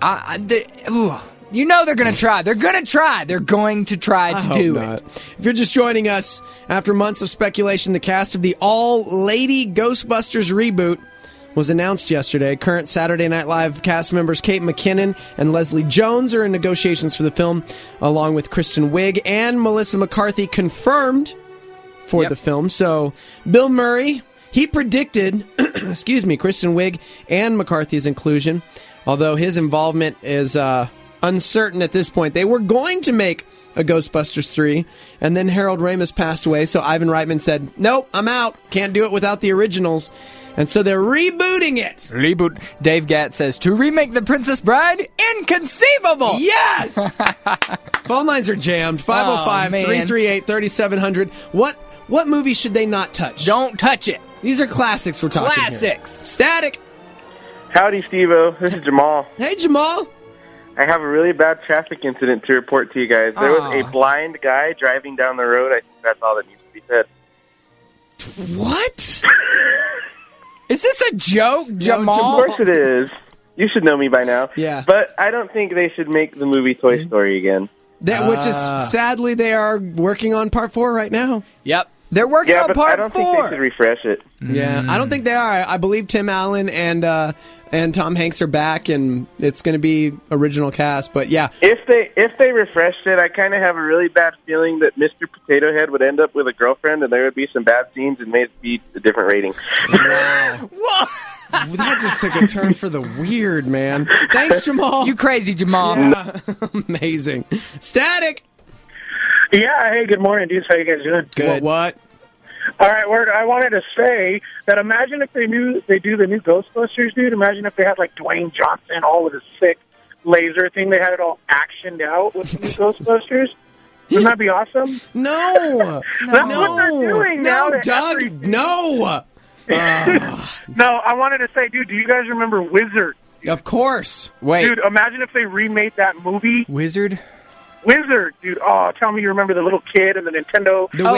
you know they're going to try. They're going to try. They're going to try to do it. If you're just joining us, after months of speculation, the cast of the all-lady Ghostbusters reboot was announced yesterday. Current Saturday Night Live cast members Kate McKinnon and Leslie Jones are in negotiations for the film, along with Kristen Wiig and Melissa McCarthy confirmed for the film. So, Bill Murray, he predicted, Kristen Wiig and McCarthy's inclusion, although his involvement is uncertain at this point. They were going to make a Ghostbusters 3, and then Harold Ramis passed away, so Ivan Reitman said, nope, I'm out. Can't do it without the originals. And so they're rebooting it. Reboot. Dave Gatt says, to remake The Princess Bride? Inconceivable! Yes! Phone lines are jammed. 505-338-3700. What movie should they not touch? Don't touch it. These are classics we're talking Classics. here. Static. Howdy, Steve-O. This is Jamal. Hey, Jamal. I have a really bad traffic incident to report to you guys. There was a blind guy driving down the road. I think that's all that needs to be said. What? Is this a joke, Jamal? Of course it is. You should know me by now. Yeah. But I don't think they should make the movie Toy Story again. Which is, sadly, they are working on part 4 right now. Yep. They're working on but part I don't 4. think they should refresh it. Yeah, I don't think they are. I believe Tim Allen and Tom Hanks are back, and it's going to be original cast. But yeah, if they refreshed it, I kind of have a really bad feeling that Mr. Potato Head would end up with a girlfriend, and there would be some bad scenes, and maybe be a different rating. Wow. That just took a turn for the weird, man. Thanks, Jamal. You crazy, Jamal. Yeah. Amazing. Static. Yeah, hey, good morning, dudes. How you guys doing? Good. What? All right, Word, I wanted to say that imagine if they do the new Ghostbusters, dude. Imagine if they had, like, Dwayne Johnson, all with his sick laser thing. They had it all actioned out with the new Ghostbusters. Wouldn't that be awesome? No. That's what they're doing now. No, Doug, no. No, I wanted to say, dude, do you guys remember Wizard? Of course. Wait. Dude, imagine if they remade that movie. Wizard, dude. Oh, tell me you remember the little kid and the Nintendo. The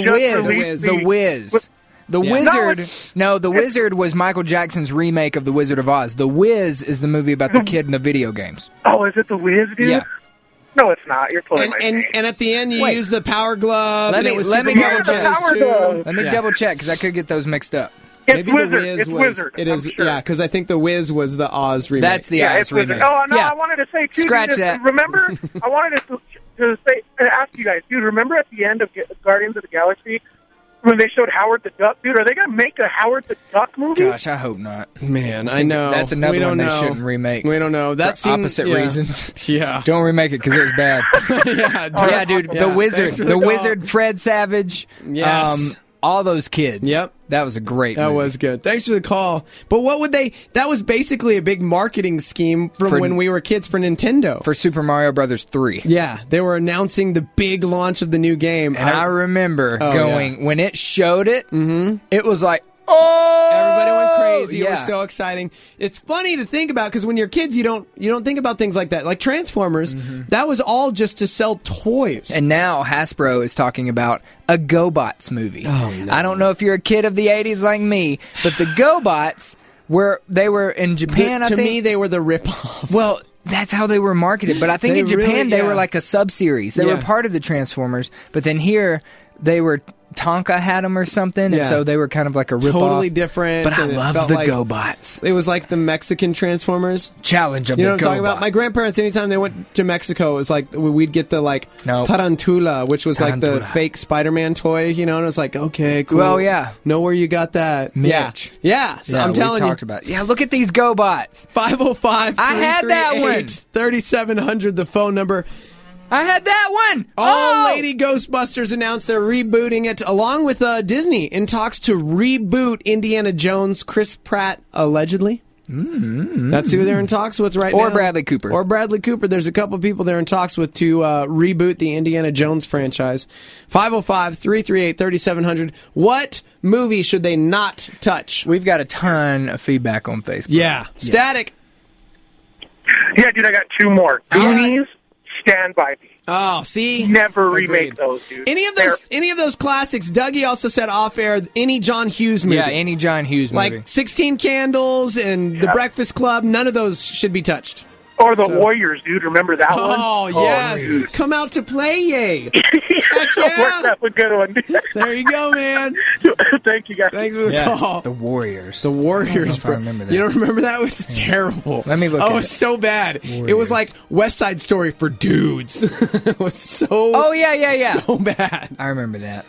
Wiz. The Wizard. No, The Wizard was Michael Jackson's remake of The Wizard of Oz. The Wiz is the movie about the kid in the video games. Oh, is it The Wiz, dude? Yeah. No, it's not. You're pulling my name. And at the end, you use the power glove. Let me double check because I could get those mixed up. Maybe Wizard. the Wiz It's was. Wizard. It is. Yeah, because I think the Wiz was the Oz remake. That's the Oz remake. Oh no, Yeah. I wanted to say too. Scratch dude, that. Remember, I wanted to say ask you guys, dude. Remember at the end of Guardians of the Galaxy when they showed Howard the Duck, dude? Are they gonna make a Howard the Duck movie? Gosh, I hope not. Man, I know. That's another We don't one they know. shouldn't remake. We don't know. That's opposite reasons. Yeah. Don't remake it because it was bad. yeah, dude. Yeah, The Wizard. thanks for The call. Wizard, Fred Savage. Yes. All those kids. Yep. That was a great That movie. was good. Thanks for the call. But what would they... That was basically a big marketing scheme from For- when we were kids for Nintendo. For Super Mario Brothers 3. Yeah, they were announcing the big launch of the new game. And I remember going, when it showed it, it was like, Oh, everybody went crazy. It yeah. was so exciting. It's funny to think about because when you're kids, you don't think about things like that. Like Transformers, that was all just to sell toys. And now Hasbro is talking about a GoBots movie. Oh, no. I don't know if you're a kid of the 80s like me, but the GoBots were in Japan. To I think me, they were the ripoff. Well, that's how they were marketed. But I think They in Japan really- they yeah. were like a sub-series. They Yeah. were part of the Transformers, but then here they were. Tonka had them or something, and Yeah. so they were kind of like a rip-off. Totally different. But I and it love felt the like- GoBots. It was like the Mexican Transformers. Challenge of You the know what I'm talking about? GoBots. My grandparents, anytime they went to Mexico, it was like we'd get the Nope. Tarantula, which was like the Tarantula. fake Spider-Man toy, and it was like, okay, cool. Well, yeah. Know where you got that. Mitch. Yeah. So Yeah, I'm we telling you. talked about it. Yeah, look at these GoBots. 505 I had that one. 3700, the phone number. I had that one. All Lady Ghostbusters announced they're rebooting it, along with Disney, in talks to reboot Indiana Jones. Chris Pratt, allegedly. That's who they're in talks with right now. Or Bradley Cooper. Or Bradley Cooper. There's a couple people they're in talks with to reboot the Indiana Jones franchise. 505-338-3700. What movie should they not touch? We've got a ton of feedback on Facebook. Yeah. Static. Yeah, dude, I got two more. Goonies, Stand By Me. Oh, see? Never Agreed. remake those, dude. Any of those classics, Dougie also said off air, any John Hughes movie. Yeah, any John Hughes movie. Like 16 Candles and The Breakfast Club, none of those should be touched. Or the Warriors, dude. Remember that one? Oh, yes. dude. Come out to play, yay. Heck Worked yeah. out a good one. There you go, man. Thank you, guys. Thanks for the call. The Warriors. The Warriors, I remember that. You don't remember that? It was terrible. Let me look Oh, at it was it. so bad. It was like West Side Story for dudes. It was so Oh, yeah. so bad. I remember that.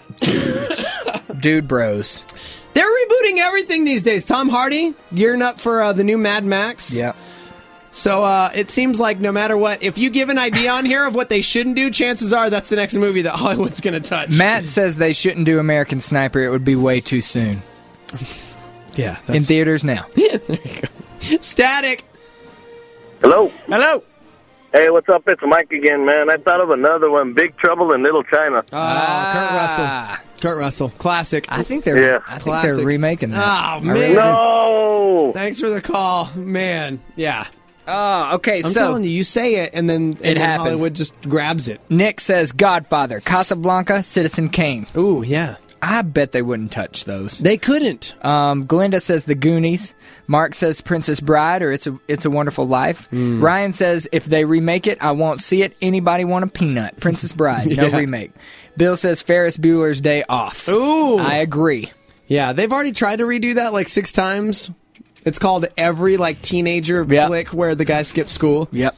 Dude bros. They're rebooting everything these days. Tom Hardy gearing up for the new Mad Max. Yeah. So it seems like no matter what, if you give an idea on here of what they shouldn't do, chances are that's the next movie that Hollywood's going to touch. Matt says they shouldn't do American Sniper. It would be way too soon. Yeah. In theaters now. There you go. Static. Hello. Hello. Hey, what's up? It's Mike again, man. I thought of another one, Big Trouble in Little China. Kurt Russell. Kurt Russell. Classic. I think they're Classic. remaking that. Oh, man. No. Thanks for the call. Man. Yeah. Oh, okay. I'm so telling you, you say it, and then happens. Hollywood just grabs it. Nick says Godfather, Casablanca, Citizen Kane. Ooh, yeah. I bet they wouldn't touch those. They couldn't. Glenda says The Goonies. Mark says Princess Bride or It's a Wonderful Life. Ryan says if they remake it, I won't see it. Anybody want a peanut? Princess Bride, no Yeah. remake. Bill says Ferris Bueller's Day Off. Ooh. I agree. Yeah, they've already tried to redo that like 6 times. It's called Every Teenager Flick where the guy skips school. Yep.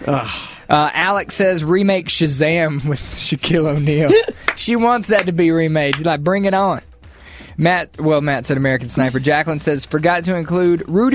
Alex says remake Shazam with Shaquille O'Neal. She wants that to be remade. She's like, bring it on. Matt said American Sniper. Jacqueline says forgot to include Rudy.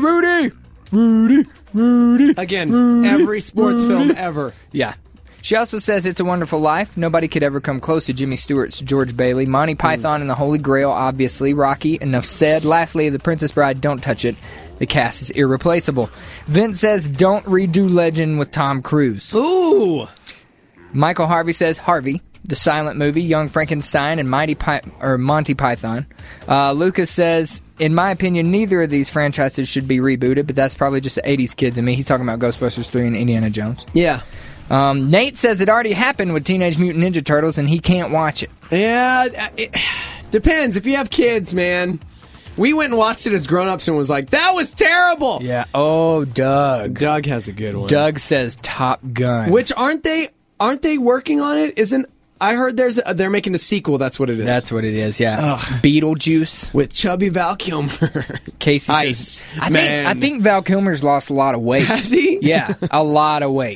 Again, every sports film ever. Yeah. She also says It's a Wonderful Life. Nobody could ever come close to Jimmy Stewart's George Bailey. Monty Python and the Holy Grail, obviously. Rocky, enough said. Lastly, The Princess Bride, don't touch it. The cast is irreplaceable. Vince says don't redo Legend with Tom Cruise. Ooh. Michael Harvey says Harvey, the silent movie, Young Frankenstein, and Monty Python. Lucas says, in my opinion, neither of these franchises should be rebooted, but that's probably just the 80s kids in me. He's talking about Ghostbusters 3 and Indiana Jones. Yeah. Nate says it already happened with Teenage Mutant Ninja Turtles, and he can't watch it. Yeah, it depends. If you have kids, man. We went and watched it as grown-ups and was like, that was terrible! Yeah. Oh, Doug. Doug has a good one. Doug says Top Gun. Which, aren't they working on it? I heard they're making a sequel, that's what it is. That's what it is, yeah. Ugh. Beetlejuice. With chubby Val Kilmer. Casey Ice. says, I think Val Kilmer's lost a lot of weight. Has he? Yeah, a lot of weight.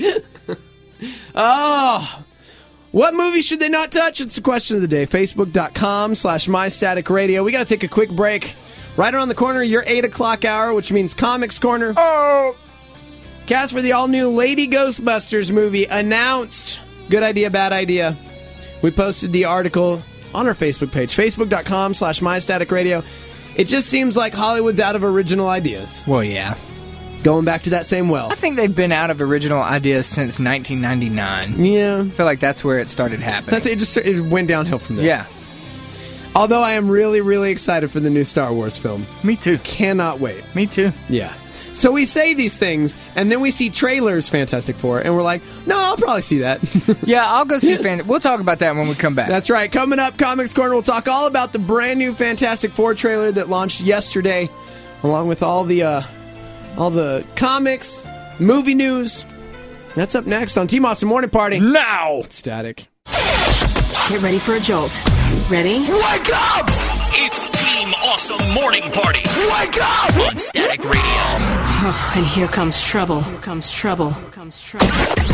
Oh, what movie should they not touch? It's the question of the day. Facebook.com/MyStaticRadio. We got to take a quick break. Right around the corner, your 8 o'clock hour, which means Comics Corner. Oh! Cast for the all-new Lady Ghostbusters movie announced. Good idea, bad idea. We posted the article on our Facebook page. Facebook.com/MyStaticRadio. It just seems like Hollywood's out of original ideas. Well, yeah. Going back to that same well. I think they've been out of original ideas since 1999. Yeah. I feel like that's where it started happening. It went downhill from there. Yeah. Although I am really, really excited for the new Star Wars film. Me too. Cannot wait. Me too. Yeah. So we say these things, and then we see trailers Fantastic Four, and we're like, no, I'll probably see that. Yeah, I'll go see We'll talk about that when we come back. That's right. Coming up, Comics Corner, we'll talk all about the brand new Fantastic Four trailer that launched yesterday, along with all the comics, movie news. That's up next on Team Awesome Morning Party. Now! Static. Get ready for a jolt. Ready? Wake up! It's Team Awesome Morning Party. Wake up! On Static Radio. Oh, and here comes trouble. Here comes trouble. Here comes trouble.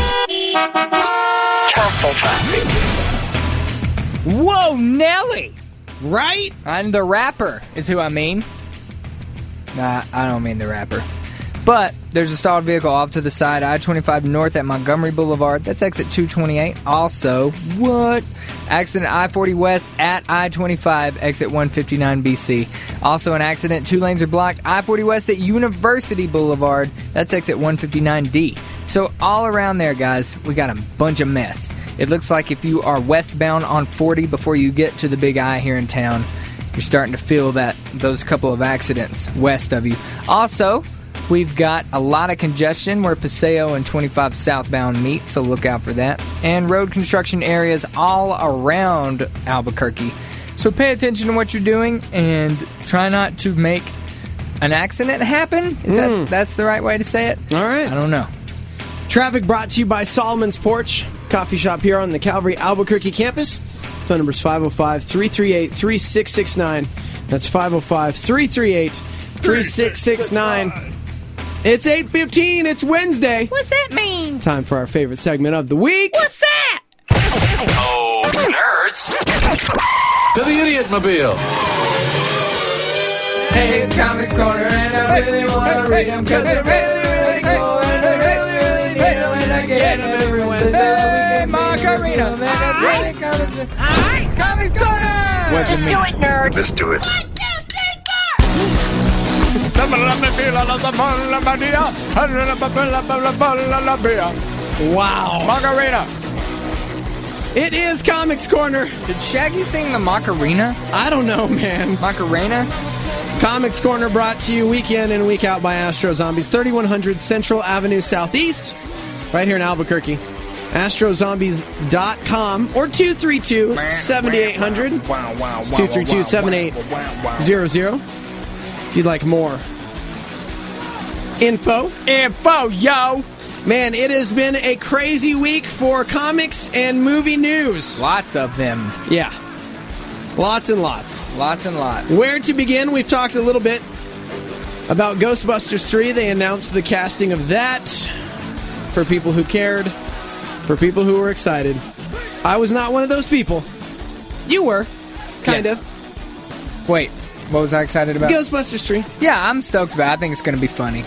Careful traffic. Whoa, Nelly! Right? I'm the rapper, is who I mean. Nah, I don't mean the rapper. But there's a stalled vehicle off to the side, I-25 north at Montgomery Boulevard. That's exit 228. Also, accident I-40 west at I-25, exit 159 BC. Also an accident, 2 lanes are blocked. I-40 west at University Boulevard. That's exit 159D. So all around there, guys, we got a bunch of mess. It looks like if you are westbound on 40 before you get to the Big I here in town, you're starting to feel those couple of accidents west of you. Also, we've got a lot of congestion where Paseo and 25 southbound meet, so look out for that. And road construction areas all around Albuquerque. So pay attention to what you're doing and try not to make an accident happen. That's the right way to say it? All right. I don't know. Traffic brought to you by Solomon's Porch, coffee shop here on the Calvary Albuquerque campus. Phone number is 505-338-3669. That's 505-338-3669. It's 8:15. It's Wednesday. What's that mean? Time for our favorite segment of the week. What's that? Oh, nerds. To the Idiot Mobile. Hey, it's Comics Corner, and I really want to read them because they're really, really cool, and I really, really need them, and I get them every Wednesday. Macarena, man, that's really Comics Corner! Just do it, nerd. Let's do it. 1, 2, 3, 4. Wow. Macarena. It is Comics Corner. Did Shaggy sing the Macarena? I don't know, man. Macarena? Comics Corner brought to you week in and week out by Astro Zombies, 3100 Central Avenue Southeast, right here in Albuquerque. AstroZombies.com or 232-7800. It's 232-7800. If you'd like more info, yo! Man, it has been a crazy week for comics and movie news. Lots of them. Yeah. Lots and lots. Lots and lots. Where to begin? We've talked a little bit about Ghostbusters 3. They announced the casting of that for people who cared, for people who were excited. I was not one of those people. You were. Kind of. Wait, what was I excited about? Ghostbusters 3. Yeah, I'm stoked about it. I think it's going to be funny.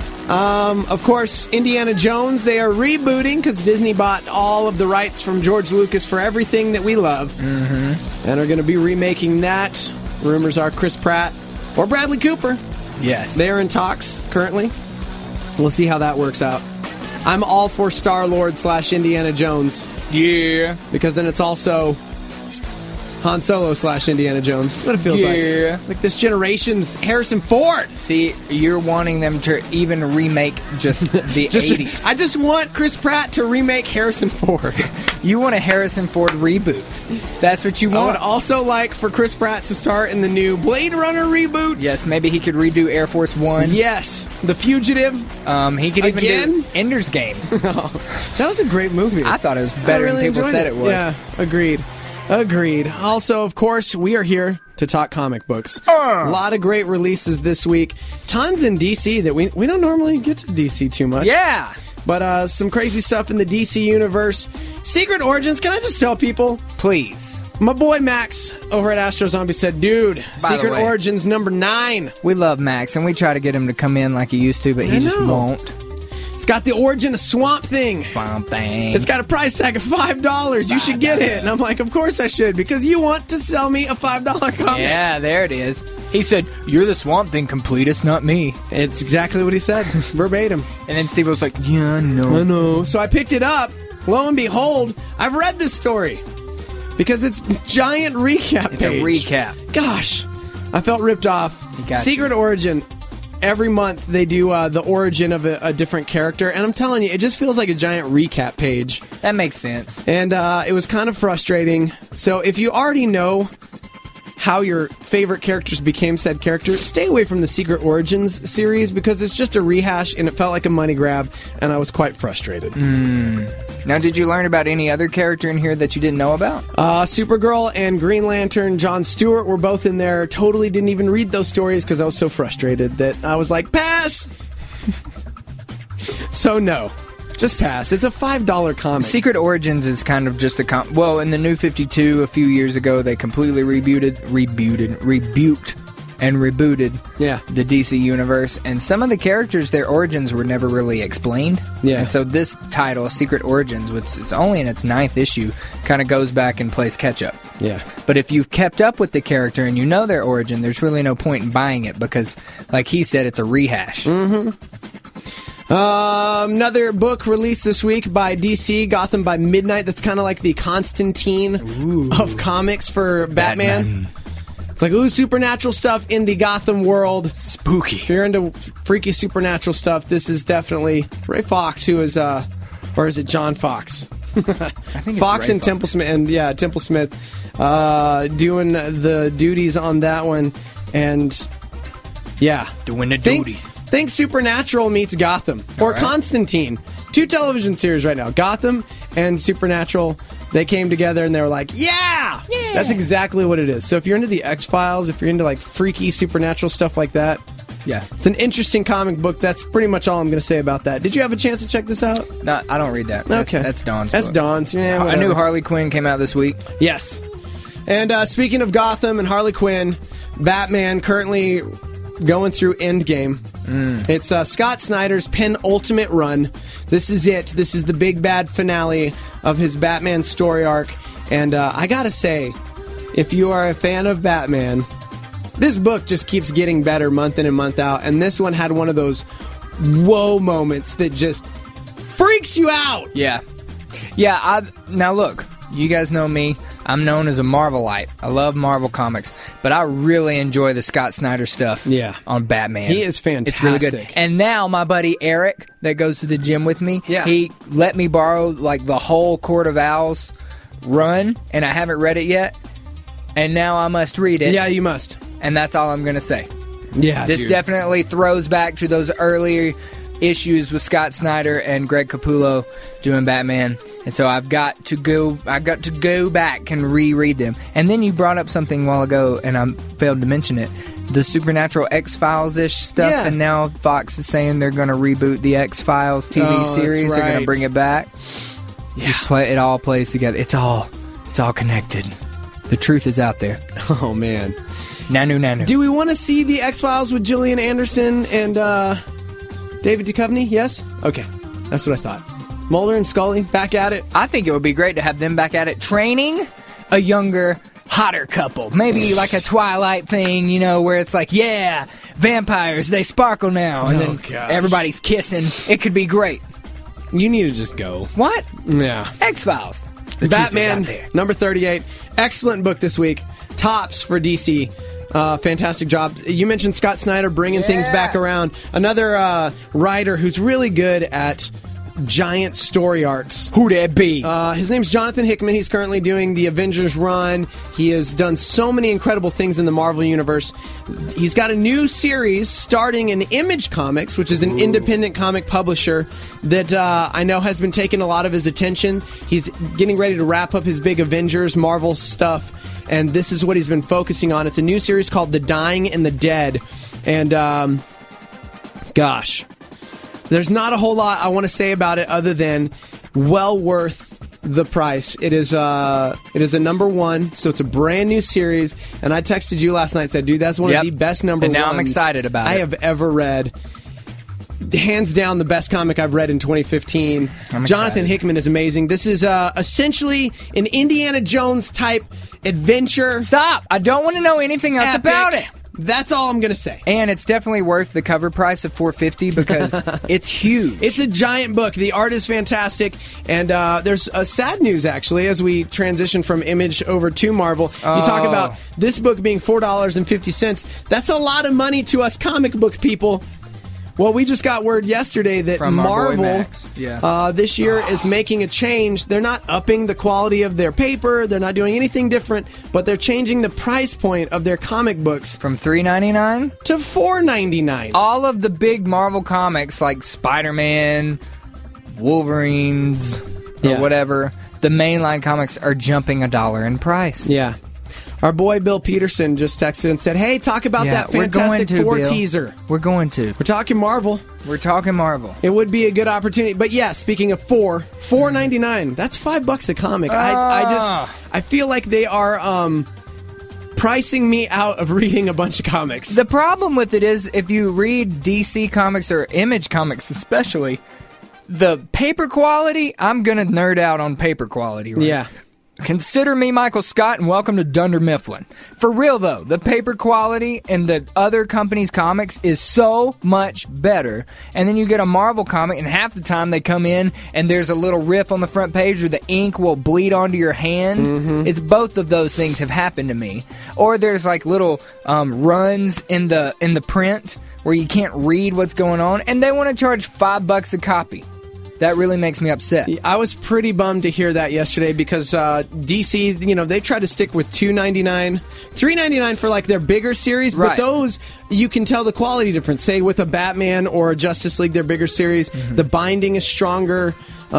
Of course, Indiana Jones, they are rebooting because Disney bought all of the rights from George Lucas for everything that we love. Mm-hmm. And are going to be remaking that. Rumors are Chris Pratt or Bradley Cooper. Yes. They're in talks currently. We'll see how that works out. I'm all for Star-Lord / Indiana Jones. Yeah. Because then it's also Han Solo / Indiana Jones. That's what it feels like. Yeah. It's like this generation's Harrison Ford. See, you're wanting them to even remake just the 80s. I just want Chris Pratt to remake Harrison Ford. You want a Harrison Ford reboot. That's what you want. I would also like for Chris Pratt to star in the new Blade Runner reboot. Yes, maybe he could redo Air Force One. Yes. The Fugitive. He could even do Ender's Game. That was a great movie. I thought it was better than people said it was. Yeah, agreed. Also, of course, we are here to talk comic books. A lot of great releases this week. Tons in DC that we don't normally get to DC too much. Yeah. But some crazy stuff in the DC universe. Secret Origins, can I just tell people? Please. My boy Max over at Astro Zombie said, dude, Secret Origins number 9. We love Max, and we try to get him to come in like he used to, but he just won't. It's got the origin of Swamp Thing. Swamp Thing. It's got a price tag of $5. You should get it. And I'm like, of course I should, because you want to sell me a $5 comic. Yeah, there it is. He said, you're the Swamp Thing completist, not me. It's exactly what he said, verbatim. And then Steve was like, yeah, I know. I know. So I picked it up. Lo and behold, I've read this story. Because it's giant recap It's a page. recap. Gosh, I felt ripped off. got Secret Origin. Every month they do the origin of a different character, and I'm telling you, it just feels like a giant recap page. That makes sense. And it was kind of frustrating. So if you already know how your favorite characters became said character, stay away from the Secret Origins series because it's just a rehash and it felt like a money grab, and I was quite frustrated. Now, did you learn about any other character in here that you didn't know about? Supergirl and Green Lantern, Jon Stewart were both in there. Totally didn't even read those stories because I was so frustrated that I was like, pass! So no. Just pass. It's a $5 comic. Secret Origins is kind of just well, in the New 52 a few years ago, they completely rebooted the DC universe, and some of the characters, their origins were never really explained. Yeah. And so this title, Secret Origins, which is only in its 9th issue, kind of goes back and plays catch-up. Yeah. But if you've kept up with the character and you know their origin, there's really no point in buying it because, like he said, it's a rehash. Mm-hmm. Another book released this week by DC, Gotham by Midnight. That's kind of like the Constantine of comics for Batman. It's like, supernatural stuff in the Gotham world. Spooky. If you're into freaky supernatural stuff, this is definitely Ray Fox, who is, or is it John Fox? I think Fox it's and Temple Smith, Temple Smith, doing the duties on that one, and doing the duties. Think Supernatural meets Gotham or Constantine. 2 television series right now, Gotham and Supernatural. They came together and they were like, yeah! That's exactly what it is. So if you're into the X-Files, if you're into like freaky supernatural stuff like that, it's an interesting comic book. That's pretty much all I'm going to say about that. Did you have a chance to check this out? No, I don't read that. Okay. That's Dawn's That's book. Dawn's. Yeah, I knew Harley Quinn came out this week. Yes. And speaking of Gotham and Harley Quinn, Batman currently going through Endgame. It's Scott Snyder's penultimate run. This is it. This is the big bad finale of his Batman story arc. And I gotta say, if you are a fan of Batman, this book just keeps getting better month in and month out. And this one had one of those whoa moments that just freaks you out. Yeah. Now look, you guys know me. I'm known as a Marvelite. I love Marvel comics, but I really enjoy the Scott Snyder stuff on Batman. He is fantastic. It's really good. And now my buddy Eric, that goes to the gym with me, he let me borrow like the whole Court of Owls run, and I haven't read it yet, and now I must read it. Yeah, you must. And that's all I'm going to say. Yeah, This definitely throws back to those earlier issues with Scott Snyder and Greg Capullo doing Batman. And so I've got to go back and reread them. And then you brought up something a while ago, and I failed to mention it. The Supernatural X-Files-ish stuff, and now Fox is saying they're going to reboot the X-Files TV series. They're going to bring it back. It all plays together. It's all connected. The truth is out there. Oh, man. Nanu. Do we want to see the X-Files with Gillian Anderson and David Duchovny? Yes? Okay. That's what I thought. Mulder and Scully back at it. I think it would be great to have them back at it, training a younger, hotter couple. Maybe like a Twilight thing, where it's like, vampires, they sparkle now. And then everybody's kissing. It could be great. You need to just go. What? Yeah. X-Files. Batman, number 38. Excellent book this week. Tops for DC. Fantastic job. You mentioned Scott Snyder bringing things back around. Another writer who's really good at giant story arcs. Who that be? His name's Jonathan Hickman. He's currently doing the Avengers run. He has done so many incredible things in the Marvel Universe. He's got a new series starting in Image Comics, which is an independent comic publisher that I know has been taking a lot of his attention. He's getting ready to wrap up his big Avengers Marvel stuff, and this is what he's been focusing on. It's a new series called The Dying and the Dead. And, gosh, there's not a whole lot I want to say about it other than well worth the price. It is a number 1, so it's a brand new series. And I texted you last night and said, dude, that's one of the best number 1s. And now I'm excited about it. I have ever read. Hands down, the best comic I've read in 2015. Jonathan Hickman is amazing. This is essentially an Indiana Jones type adventure. Stop! I don't want to know anything else about it. That's all I'm going to say. And it's definitely worth the cover price of $4.50 because it's huge. It's a giant book. The art is fantastic. And there's a sad news, actually, as we transition from Image over to Marvel. You talk about this book being $4.50. That's a lot of money to us comic book people. Well, we just got word yesterday that From Marvel yeah. This year is making a change. They're not upping the quality of their paper. They're not doing anything different, but they're changing the price point of their comic books from $3.99 to $4.99. All of the big Marvel comics like Spider-Man, Wolverines, or whatever, the mainline comics are jumping $1 in price. Yeah. Our boy Bill Peterson just texted and said, hey, talk about that Fantastic Four teaser. We're going to. We're talking Marvel. We're talking Marvel. It would be a good opportunity. But yeah, speaking of $4.99, that's $5 a comic. I feel like they are pricing me out of reading a bunch of comics. The problem with it is if you read DC comics or Image comics especially, the paper quality, I'm going to nerd out on paper quality, right? Yeah. Consider me Michael Scott and welcome to Dunder Mifflin. For real though, the paper quality in the other companies' comics is so much better. And then you get a Marvel comic and half the time they come in and there's a little rip on the front page or the ink will bleed onto your hand. Mm-hmm. It's both of those things have happened to me. Or there's like little runs in the print where you can't read what's going on and they want to charge $5 a copy. That really makes me upset. I was pretty bummed to hear that yesterday because DC, they try to stick with $2.99, $3.99 for like their bigger series, but those you can tell the quality difference. Say with a Batman or a Justice League, their bigger series, the binding is stronger,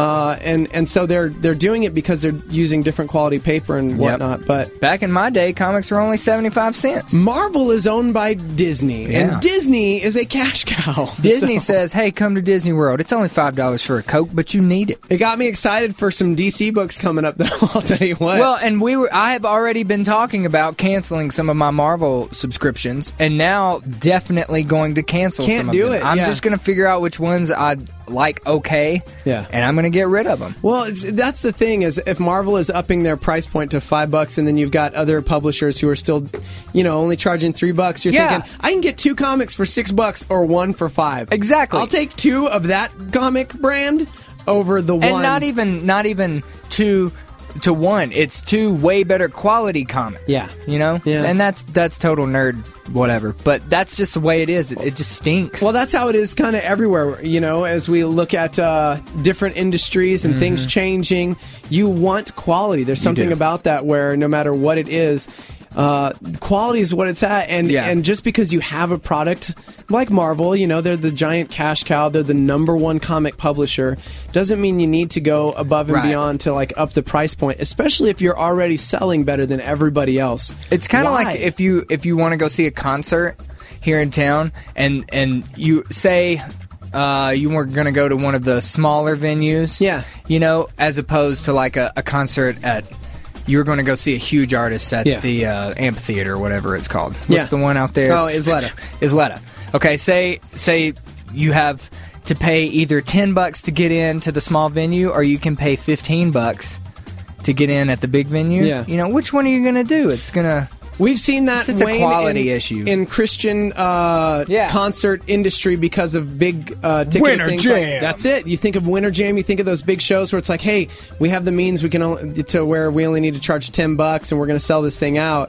and so they're doing it because they're using different quality paper and whatnot. But back in my day, comics were only 75 cents. Marvel is owned by Disney, and Disney is a cash cow. Disney says, "Hey, come to Disney World. It's only $5 for a Coke, but you need it." It got me excited for some DC books coming up, though. I'll tell you what. Well, and I have already been talking about canceling some of my Marvel subscriptions, and now definitely going to cancel some of them. Can't do it. I'm just going to figure out which ones I like and I'm going to get rid of them. Well, that's the thing is if Marvel is upping their price point to $5 and then you've got other publishers who are still, only charging $3, you're thinking, I can get 2 comics for $6 or 1 for $5. Exactly. I'll take 2 of that comic brand over the 1. And not even 2 to 1. It's 2 way better quality comics. Yeah. Yeah. And that's total nerd whatever. But that's just the way it is. It just stinks. Well, that's how it is kind of everywhere, as we look at different industries and things changing. You want quality. There's something about that where no matter what it is, quality is what it's at, and just because you have a product like Marvel, they're the giant cash cow, they're the #1 comic publisher, doesn't mean you need to go above and beyond to like up the price point, especially if you're already selling better than everybody else. It's kind of like if you want to go see a concert here in town, and you say you were going to go to one of the smaller venues, as opposed to like a concert at. You're going to go see a huge artist at the amphitheater or whatever it's called. What's the one out there? Oh, Isleta. Isleta. Okay, say you have to pay either $10 to get into the small venue, or you can pay $15 to get in at the big venue. Yeah. Which one are you going to do? It's going to... We've seen that it's a quality issue in Christian concert industry because of big ticket Winter things. Jam. That's it. You think of Winter Jam, you think of those big shows where it's like, hey, we have the means, we can to where we only need to charge $10 and we're going to sell this thing out.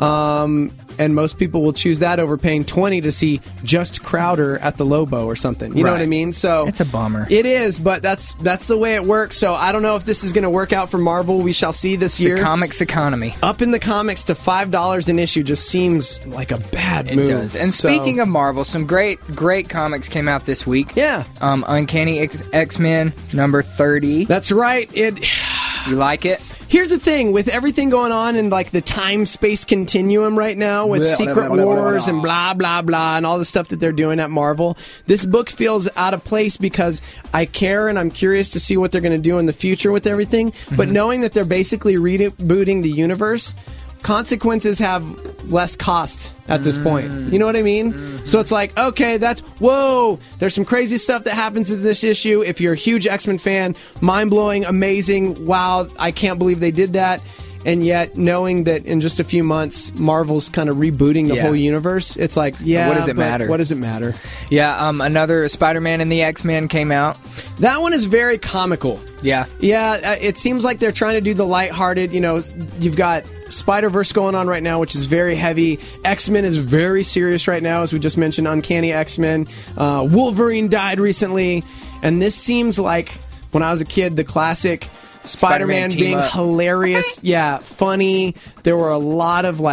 And most people will choose that over paying $20 to see just Crowder at the Lobo or something. You know what I mean? So it's a bummer. It is, but that's the way it works. So I don't know if this is going to work out for Marvel. We shall see this year. The comics economy. Up in the comics to $5 an issue just seems like a bad move. It does. And speaking of Marvel, some great comics came out this week. Yeah. Uncanny X-Men number 30. That's right. You like it? Here's the thing, with everything going on in like the time-space continuum right now with Secret Wars and blah, blah, blah, and all the stuff that they're doing at Marvel, this book feels out of place because I care and I'm curious to see what they're going to do in the future with everything, but knowing that they're basically rebooting the universe, consequences have less cost at this point. You know what I mean? So it's like, okay, there's some crazy stuff that happens in this issue. If you're a huge X-Men fan, mind-blowing, amazing, wow, I can't believe they did that. and yet knowing that in just a few months Marvel's kind of rebooting the whole universe, it's like, what does it matter? What does it matter? Yeah, another Spider-Man and the X-Men came out. That one is very comical. Yeah. Yeah, it seems like they're trying to do the lighthearted. You've got Spider-Verse going on right now, which is very heavy. X-Men is very serious right now, as we just mentioned. Uncanny X-Men. Wolverine died recently. And this seems like, when I was a kid, the classic Spider-Man being hilarious. Yeah, funny. There were a lot of,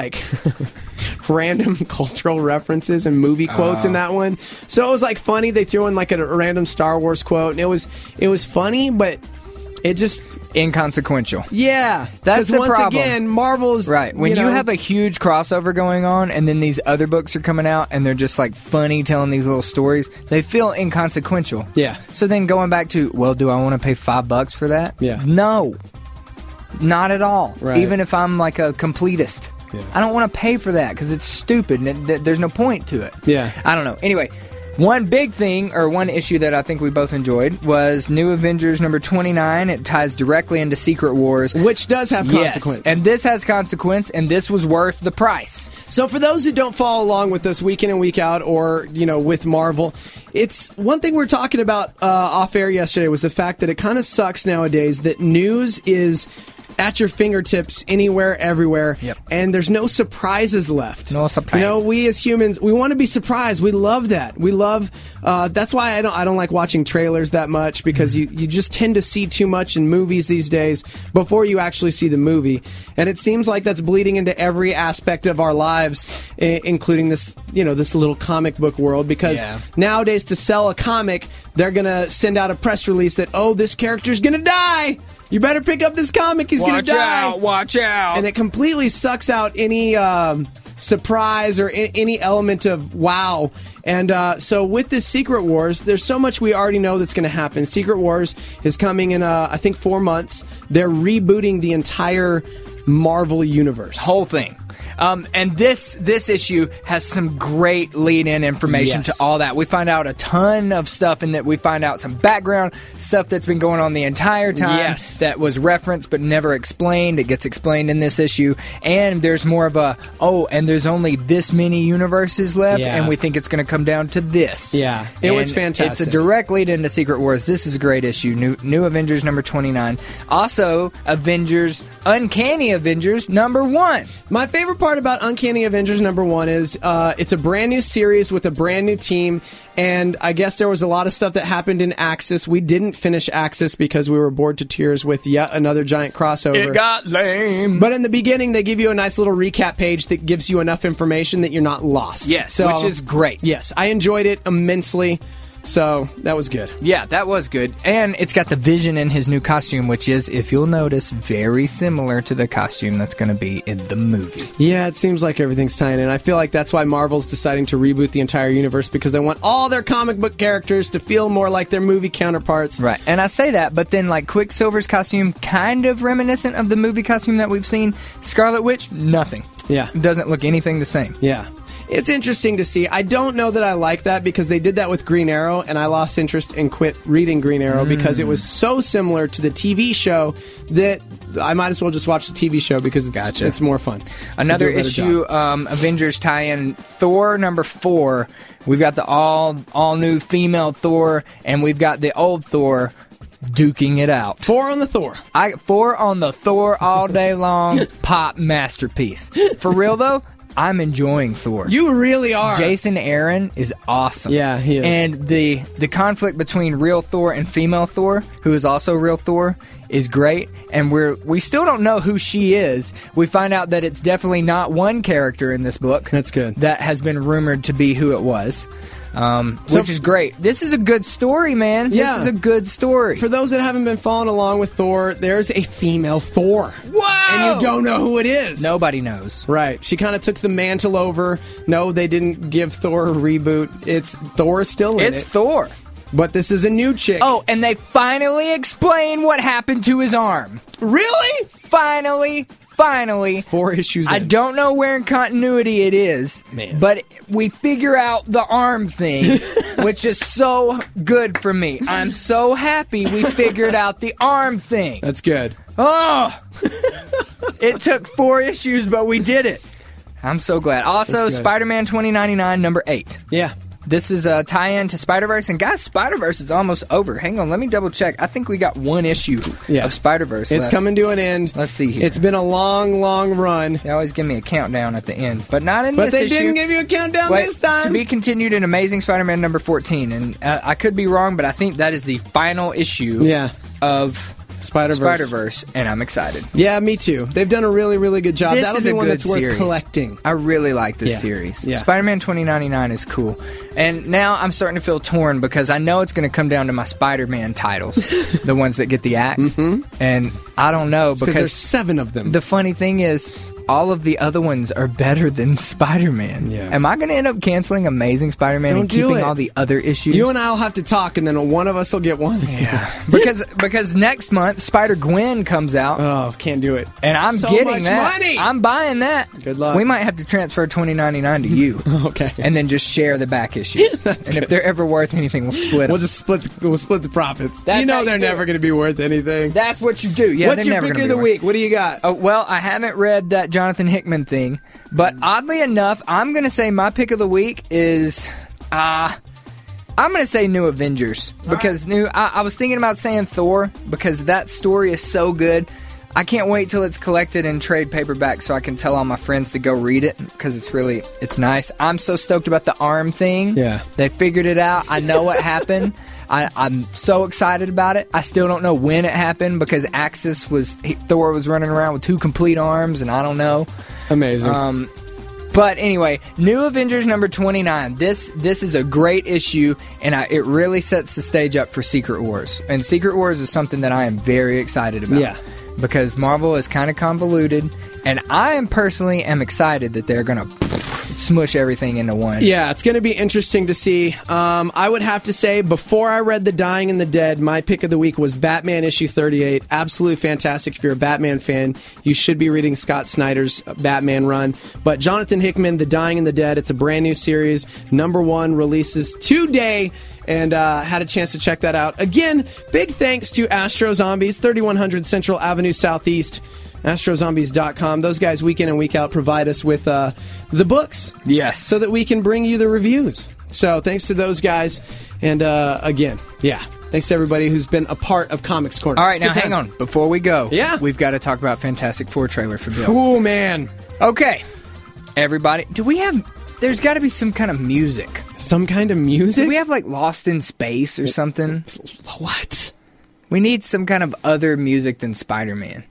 random cultural references and movie quotes in that one. So it was, funny. They threw in, a random Star Wars quote. And it was funny, but it just... inconsequential. Yeah. That's the once problem. Again, Marvel's... Right. When you have a huge crossover going on, and then these other books are coming out, and they're just, funny, telling these little stories, they feel inconsequential. Yeah. So then going back to, do I want to pay $5 for that? Yeah. No. Not at all. Right. Even if I'm, a completist. Yeah. I don't want to pay for that, because it's stupid, and there's no point to it. Yeah. I don't know. Anyway... one big thing, or one issue that I think we both enjoyed, was New Avengers number 29. It ties directly into Secret Wars. Which does have consequence. Yes, and this has consequence, and this was worth the price. So for those who don't follow along with us week in and week out, or, with Marvel, it's one thing we were talking about off air yesterday was the fact that it kind of sucks nowadays that news is at your fingertips anywhere, everywhere, and there's no surprises left. No surprise. We as humans, we want to be surprised. We love that. We love. That's why I don't like watching trailers that much, because you just tend to see too much in movies these days before you actually see the movie, and it seems like that's bleeding into every aspect of our lives, including this this little comic book world. Because nowadays, to sell a comic, they're gonna send out a press release that this character's gonna die. You better pick up this comic. He's going to die. Watch out. And it completely sucks out any surprise or any element of wow. And so with this Secret Wars, there's so much we already know that's going to happen. Secret Wars is coming in, I think, 4 months. They're rebooting the entire Marvel universe. Whole thing. And this issue has some great lead-in information to all that. We find out a ton of stuff, and that we find out some background stuff that's been going on the entire time that was referenced but never explained. It gets explained in this issue, and there's more of a, and there's only this many universes left, and we think it's going to come down to this. Yeah, it was fantastic. It's a direct lead-in to Secret Wars. This is a great issue. New Avengers number 29. Also, Uncanny Avengers number 1. My favorite part about Uncanny Avengers number 1 is it's a brand new series with a brand new team, and I guess there was a lot of stuff that happened in Axis. We didn't finish Axis because we were bored to tears with yet another giant crossover. It got lame. But in the beginning, they give you a nice little recap page that gives you enough information that you're not lost. Yes, which is great. Yes, I enjoyed it immensely. So, that was good. Yeah, that was good. And it's got the Vision in his new costume, which is, if you'll notice, very similar to the costume that's going to be in the movie. Yeah, it seems like everything's tying in. I feel like that's why Marvel's deciding to reboot the entire universe, because they want all their comic book characters to feel more like their movie counterparts. Right. And I say that, but then, Quicksilver's costume, kind of reminiscent of the movie costume that we've seen. Scarlet Witch, nothing. Yeah. It doesn't look anything the same. Yeah. It's interesting to see. I don't know that I like that, because they did that with Green Arrow, and I lost interest and quit reading Green Arrow because it was so similar to the TV show that I might as well just watch the TV show, because it's more fun. Another issue, Avengers tie-in, Thor number 4. We've got the all new female Thor, and we've got the old Thor duking it out. 4 on the Thor. 4 on the Thor all day long. Pop masterpiece. For real though, I'm enjoying Thor. You really are. Jason Aaron is awesome. Yeah, he is. And the conflict between real Thor and female Thor, who is also real Thor, is great. And we still don't know who she is. We find out that it's definitely not one character in this book. That's good. That has been rumored to be who it was. Which is great. This is a good story, man. Yeah. This is a good story. For those that haven't been following along with Thor, there's a female Thor. Wow! And you don't know who it is. Nobody knows. Right. She kind of took the mantle over. No, they didn't give Thor a reboot. Thor is still in it. It's Thor. But this is a new chick. Oh, and they finally explain what happened to his arm. Really? Finally. 4 issues in. I don't know where in continuity it is, but we figure out the arm thing, which is so good for me. I'm so happy we figured out the arm thing. That's good. Oh! It took 4 issues, but we did it. I'm so glad. Also, Spider-Man 2099, number 8. Yeah. This is a tie-in to Spider-Verse. And guys, Spider-Verse is almost over. Hang on, let me double check. I think we got 1 issue of Spider-Verse It's left. coming to an end. Let's see here. It's been a long, long run. They always give me a countdown at the end, but not in this issue. But they didn't give you a countdown this time. To be continued in Amazing Spider-Man number 14. And I could be wrong, but I think that is the final issue of Spider-Verse, and I'm excited. Yeah, me too. They've done a really, really good job. That'll be one that's worth collecting. I really like this series. Yeah. Spider-Man 2099 is cool. And now I'm starting to feel torn because I know it's going to come down to my Spider-Man titles, the ones that get the axe. And I don't know because there's 7 of them. The funny thing is, all of the other ones are better than Spider-Man. Yeah. Am I going to end up canceling Amazing Spider-Man and keeping all the other issues? You and I will have to talk, and then one of us will get one. Yeah. because next month, Spider-Gwen comes out. Oh, can't do it. And I'm so getting much that. Money. I'm buying that. Good luck. We might have to transfer $20.99 to you. Okay. And then just share the back issue. And if they're ever worth anything, we'll split them. We'll just split the profits. That's you know how you they're do never going to be worth anything. That's what you do. Yeah, What's they're your never pick gonna of be the worth. week? What do you got? Oh, well, I haven't read that Jonathan Hickman thing, but oddly enough, I'm going to say my pick of the week is... I'm going to say New Avengers, because I was thinking about saying Thor, because that story is so good. I can't wait till it's collected in trade paperback so I can tell all my friends to go read it, because it's nice. I'm so stoked about the arm thing. Yeah. They figured it out. I know what happened. I'm so excited about it. I still don't know when it happened, because Thor was running around with 2 complete arms, and I don't know. Amazing. But anyway, New Avengers number 29. This is a great issue, and it really sets the stage up for Secret Wars. And Secret Wars is something that I am very excited about. Yeah. Because Marvel is kind of convoluted, and I am personally excited that they're going to smush everything into one. Yeah, it's going to be interesting to see. I would have to say, before I read The Dying and the Dead, my pick of the week was Batman issue 38. Absolutely fantastic. If you're a Batman fan, you should be reading Scott Snyder's Batman run. But Jonathan Hickman, The Dying and the Dead, it's a brand new series. Number 1 releases today. And had a chance to check that out. Again, big thanks to Astro Zombies, 3100 Central Avenue Southeast, astrozombies.com. Those guys, week in and week out, provide us with the books. Yes. So that we can bring you the reviews. So thanks to those guys. And again, thanks to everybody who's been a part of Comics Corner. All right, now hang on. Before we go, we've got to talk about Fantastic Four trailer for Bill. Cool, man. Okay. Everybody, there's got to be some kind of music. Some kind of music? Do we have, Lost in Space or something? What? We need some kind of other music than Spider-Man.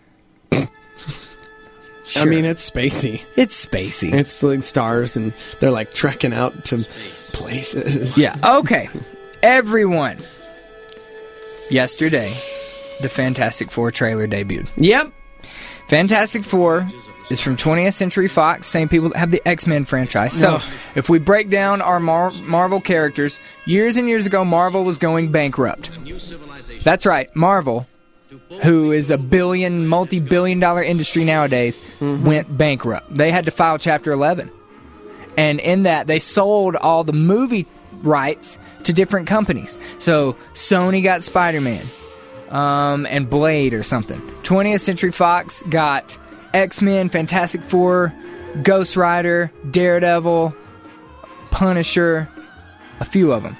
Sure. I mean, it's spacey. It's spacey. It's like stars, and they're, trekking out to places. Yeah, okay. Everyone. Yesterday, the Fantastic Four trailer debuted. Yep. Fantastic Four is from 20th Century Fox, same people that have the X-Men franchise. So, if we break down our Marvel characters, years and years ago, Marvel was going bankrupt. That's right, Marvel, who is a multi-billion-dollar industry nowadays, went bankrupt. They had to file Chapter 11. And in that, they sold all the movie rights to different companies. So, Sony got Spider-Man, and Blade or something. 20th Century Fox got X-Men, Fantastic Four, Ghost Rider, Daredevil, Punisher, a few of them.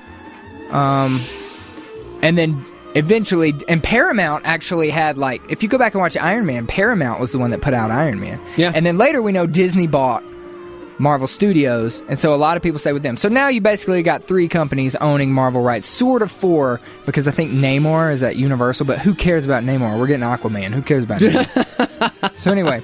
And then eventually, and Paramount actually had, if you go back and watch Iron Man, Paramount was the one that put out Iron Man. Yeah. And then later we know Disney bought Marvel Studios, and so a lot of people say with them. So now you basically got 3 companies owning Marvel rights, sort of 4, because I think Namor is at Universal, but who cares about Namor? We're getting Aquaman. Who cares about Namor? So anyway,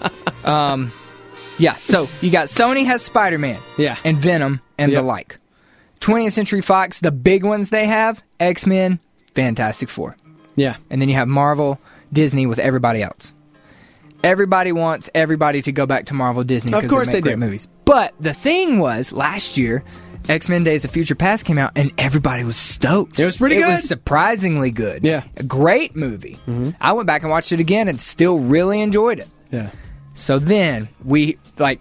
so you got Sony has Spider-Man, and Venom, and the like. 20th Century Fox, the big ones they have, X-Men, Fantastic Four. Yeah. And then you have Marvel, Disney with everybody else. Everybody wants everybody to go back to Marvel, Disney. Of course they do. Movies. But the thing was, last year, X-Men Days of Future Past came out, and everybody was stoked. It was pretty good. It was surprisingly good. Yeah. A great movie. I went back and watched it again and still really enjoyed it. Yeah. So then,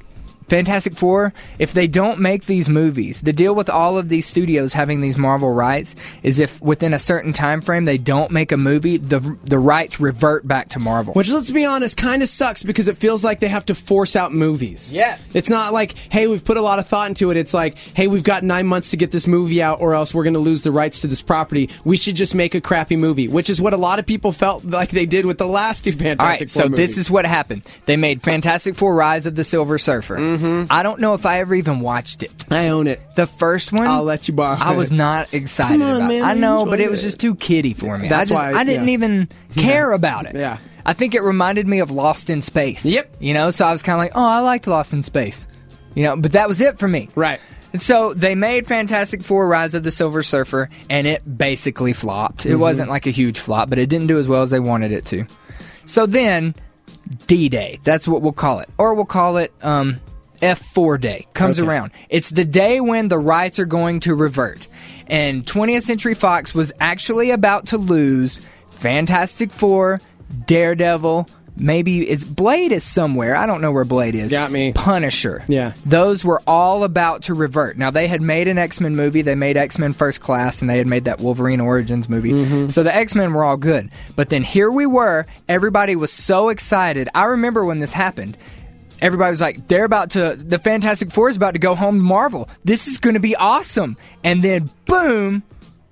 Fantastic Four, if they don't make these movies, the deal with all of these studios having these Marvel rights is if within a certain time frame they don't make a movie, the rights revert back to Marvel. Which, let's be honest, kind of sucks because it feels like they have to force out movies. Yes. It's not like, hey, we've put a lot of thought into it. It's like, hey, we've got 9 months to get this movie out or else we're going to lose the rights to this property. We should just make a crappy movie, which is what a lot of people felt like they did with the last two Fantastic Four movies. This is what happened. They made Fantastic Four Rise of the Silver Surfer. Mm-hmm. I don't know if I ever even watched it. I own it. The first one, I'll let you borrow it. I was not excited about it. I know, but it was just too kiddie for me. I didn't even care about it. Yeah. I think it reminded me of Lost in Space. Yep. You know, so I was kind of like, oh, I liked Lost in Space. You know, but that was it for me. Right. And so they made Fantastic Four Rise of the Silver Surfer, and it basically flopped. Mm-hmm. It wasn't like a huge flop, but it didn't do as well as they wanted it to. So then, D-Day, that's what we'll call it. Or we'll call it F4 Day, comes around. It's the day when the rights are going to revert. And 20th Century Fox was actually about to lose Fantastic Four, Daredevil, maybe Blade is somewhere. I don't know where Blade is. Got me. Punisher. Yeah. Those were all about to revert. Now, they had made an X-Men movie. They made X-Men First Class, and they had made that Wolverine Origins movie. Mm-hmm. So the X-Men were all good. But then here we were. Everybody was so excited. I remember when this happened. Everybody was like, the Fantastic Four is about to go home to Marvel. This is going to be awesome. And then, boom,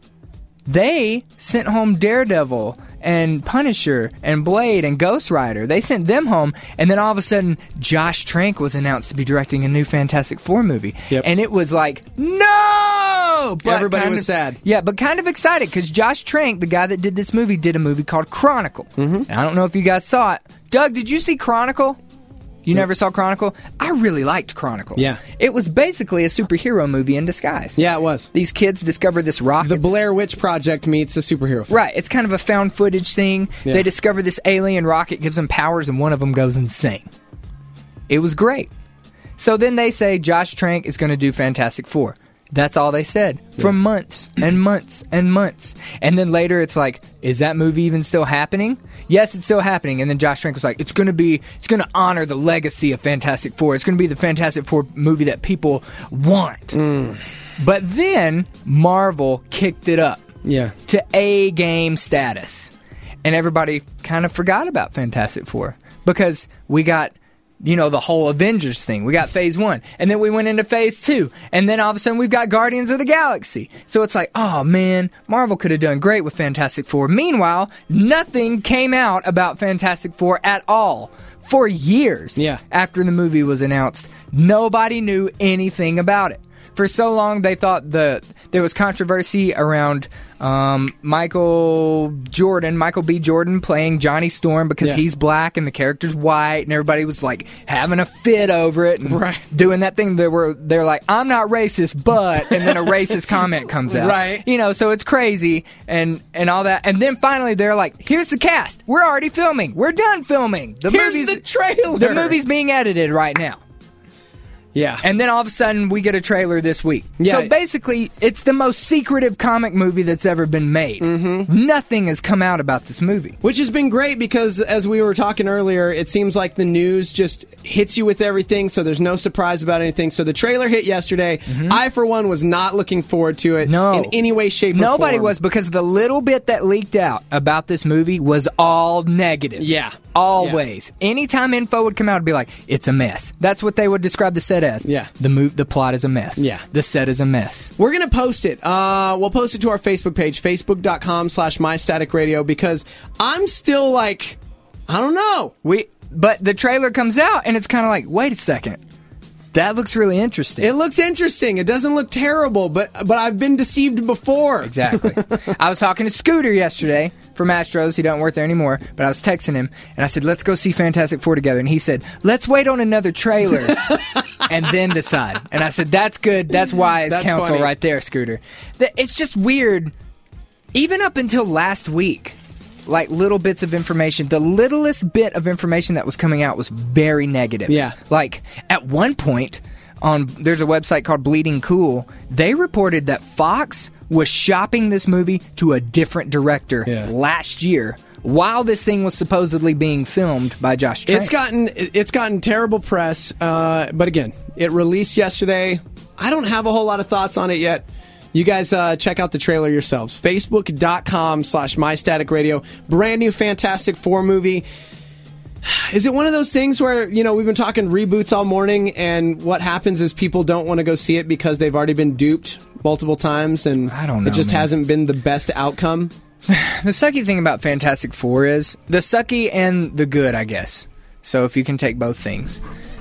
they sent home Daredevil and Punisher and Blade and Ghost Rider. They sent them home, and then all of a sudden, Josh Trank was announced to be directing a new Fantastic Four movie. Yep. And it was like, no! But everybody was sad. Yeah, but kind of excited, because Josh Trank, the guy that did this movie, did a movie called Chronicle. Mm-hmm. And I don't know if you guys saw it. Doug, did you see Chronicle? You never saw Chronicle? I really liked Chronicle. Yeah. It was basically a superhero movie in disguise. Yeah, it was. These kids discover this rocket. The Blair Witch Project meets a superhero film. Right. It's kind of a found footage thing. Yeah. They discover this alien rocket, gives them powers, and one of them goes insane. It was great. So then they say Josh Trank is going to do Fantastic Four. That's all they said for months and months and months. And then later it's like, is that movie even still happening? Yes, it's still happening. And then Josh Trank was like, it's going to honor the legacy of Fantastic Four. It's going to be the Fantastic Four movie that people want. Mm. But then Marvel kicked it up to A-game status. And everybody kind of forgot about Fantastic Four because we got, the whole Avengers thing. We got Phase 1, and then we went into Phase 2, and then all of a sudden we've got Guardians of the Galaxy. So it's like, oh man, Marvel could have done great with Fantastic Four. Meanwhile, nothing came out about Fantastic Four at all. For years after the movie was announced, nobody knew anything about it. For so long, they thought there was controversy around Michael B. Jordan playing Johnny Storm because he's black and the character's white, and everybody was like having a fit over it and doing that thing. They're like, I'm not racist, but, and then a racist comment comes out. Right. So it's crazy and all that. And then finally they're like, here's the cast. We're already filming. We're done filming. Here's the trailer. The movie's being edited right now. Yeah. And then all of a sudden, we get a trailer this week. Yeah. So basically, it's the most secretive comic movie that's ever been made. Mm-hmm. Nothing has come out about this movie. Which has been great because, as we were talking earlier, it seems like the news just hits you with everything, so there's no surprise about anything. So the trailer hit yesterday. Mm-hmm. I, for one, was not looking forward to it in any way, shape, or form. Nobody was, because the little bit that leaked out about this movie was all negative. Yeah. Always. Yeah. Anytime info would come out, it'd be like, it's a mess. That's what they would describe the set as. Yeah. The plot is a mess. Yeah. The set is a mess. We're going to post it. We'll post it to our Facebook page, facebook.com/MyStaticRadio, because I'm still like, I don't know. But the trailer comes out, and it's kind of like, wait a second. That looks really interesting. It looks interesting. It doesn't look terrible, but I've been deceived before. Exactly. I was talking to Scooter yesterday from Astros. He doesn't work there anymore, but I was texting him, and I said, let's go see Fantastic Four together. And he said, let's wait on another trailer and then decide. And I said, that's good. That's wise counsel funny. Right there, Scooter. It's just weird. Even up until last week, like little bits of information, the littlest bit of information that was coming out was very negative. Yeah. Like, at one point, there's a website called Bleeding Cool, they reported that Fox was shopping this movie to a different director last year while this thing was supposedly being filmed by Josh Trank. It's gotten terrible press, but again, It released yesterday. I don't have a whole lot of thoughts on it yet. You guys check out the trailer yourselves. Facebook.com/MyStaticRadio. Brand new Fantastic Four movie. Is it one of those things where, we've been talking reboots all morning, and what happens is people don't want to go see it because they've already been duped multiple times, and I don't know, it just man. hasn't been the best outcome? The sucky thing about Fantastic Four is the sucky and the good, I guess. So if you can take both things.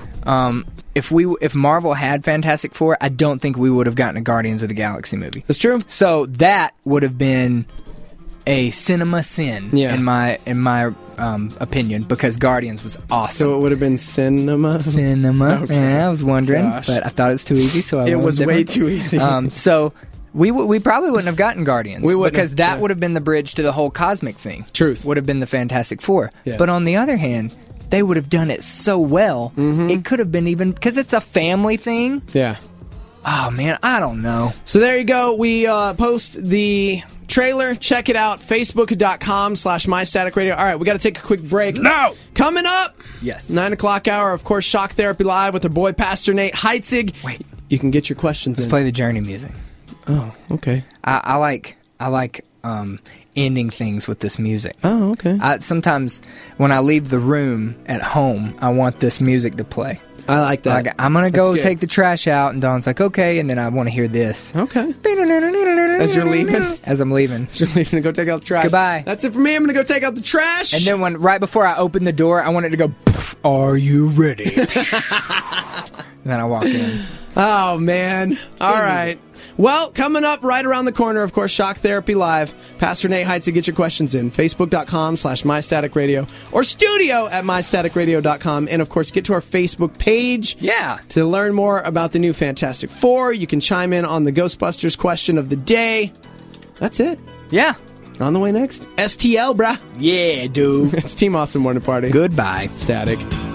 If Marvel had Fantastic Four, I don't think we would have gotten a Guardians of the Galaxy movie. That's true. So that would have been a cinema sin in my opinion, because Guardians was awesome. So it would have been cinema? Okay. Yeah, I was wondering, but I thought it was too easy, so it was way too easy. So we probably wouldn't have gotten Guardians, because that yeah. would have been the bridge to the whole cosmic thing. Truth. Would have been the Fantastic Four. Yeah. But on the other hand, they would have done it so well, it could have been even, because it's a family thing. Yeah. Oh, man, I don't know. So there you go. We post the trailer. Check it out. Facebook.com/MyStaticRadio. All right, we got to take a quick break. No! Coming up. Yes. 9 o'clock hour, of course, Shock Therapy Live with our boy, Pastor Nate Heitzig. Wait. You can get your questions Let's in. play the Journey music. Oh, okay. I like ending things with this music. Oh, okay. Sometimes when I leave the room at home, I want this music to play. I like that. Like, I'm going to go That's good. take the trash out, and Dawn's like, okay, and then I want to hear this. Okay. As you're leaving? As I'm leaving. As you're leaving to go take out the trash. Goodbye. That's it for me. I'm going to go take out the trash. And then right before I open the door, I want it to go, are you ready? And then I walk in. Oh, man. All right. Well, coming up right around the corner, of course, Shock Therapy Live. Pastor Nate Heitzig, get your questions in. Facebook.com/MyStaticRadio or studio@MyStaticRadio.com. And, of course, get to our Facebook page. Yeah. To learn more about the new Fantastic Four. You can chime in on the Ghostbusters question of the day. That's it. Yeah. On the way next, STL, brah. Yeah, dude. It's Team Awesome Morning Party. Goodbye. Static.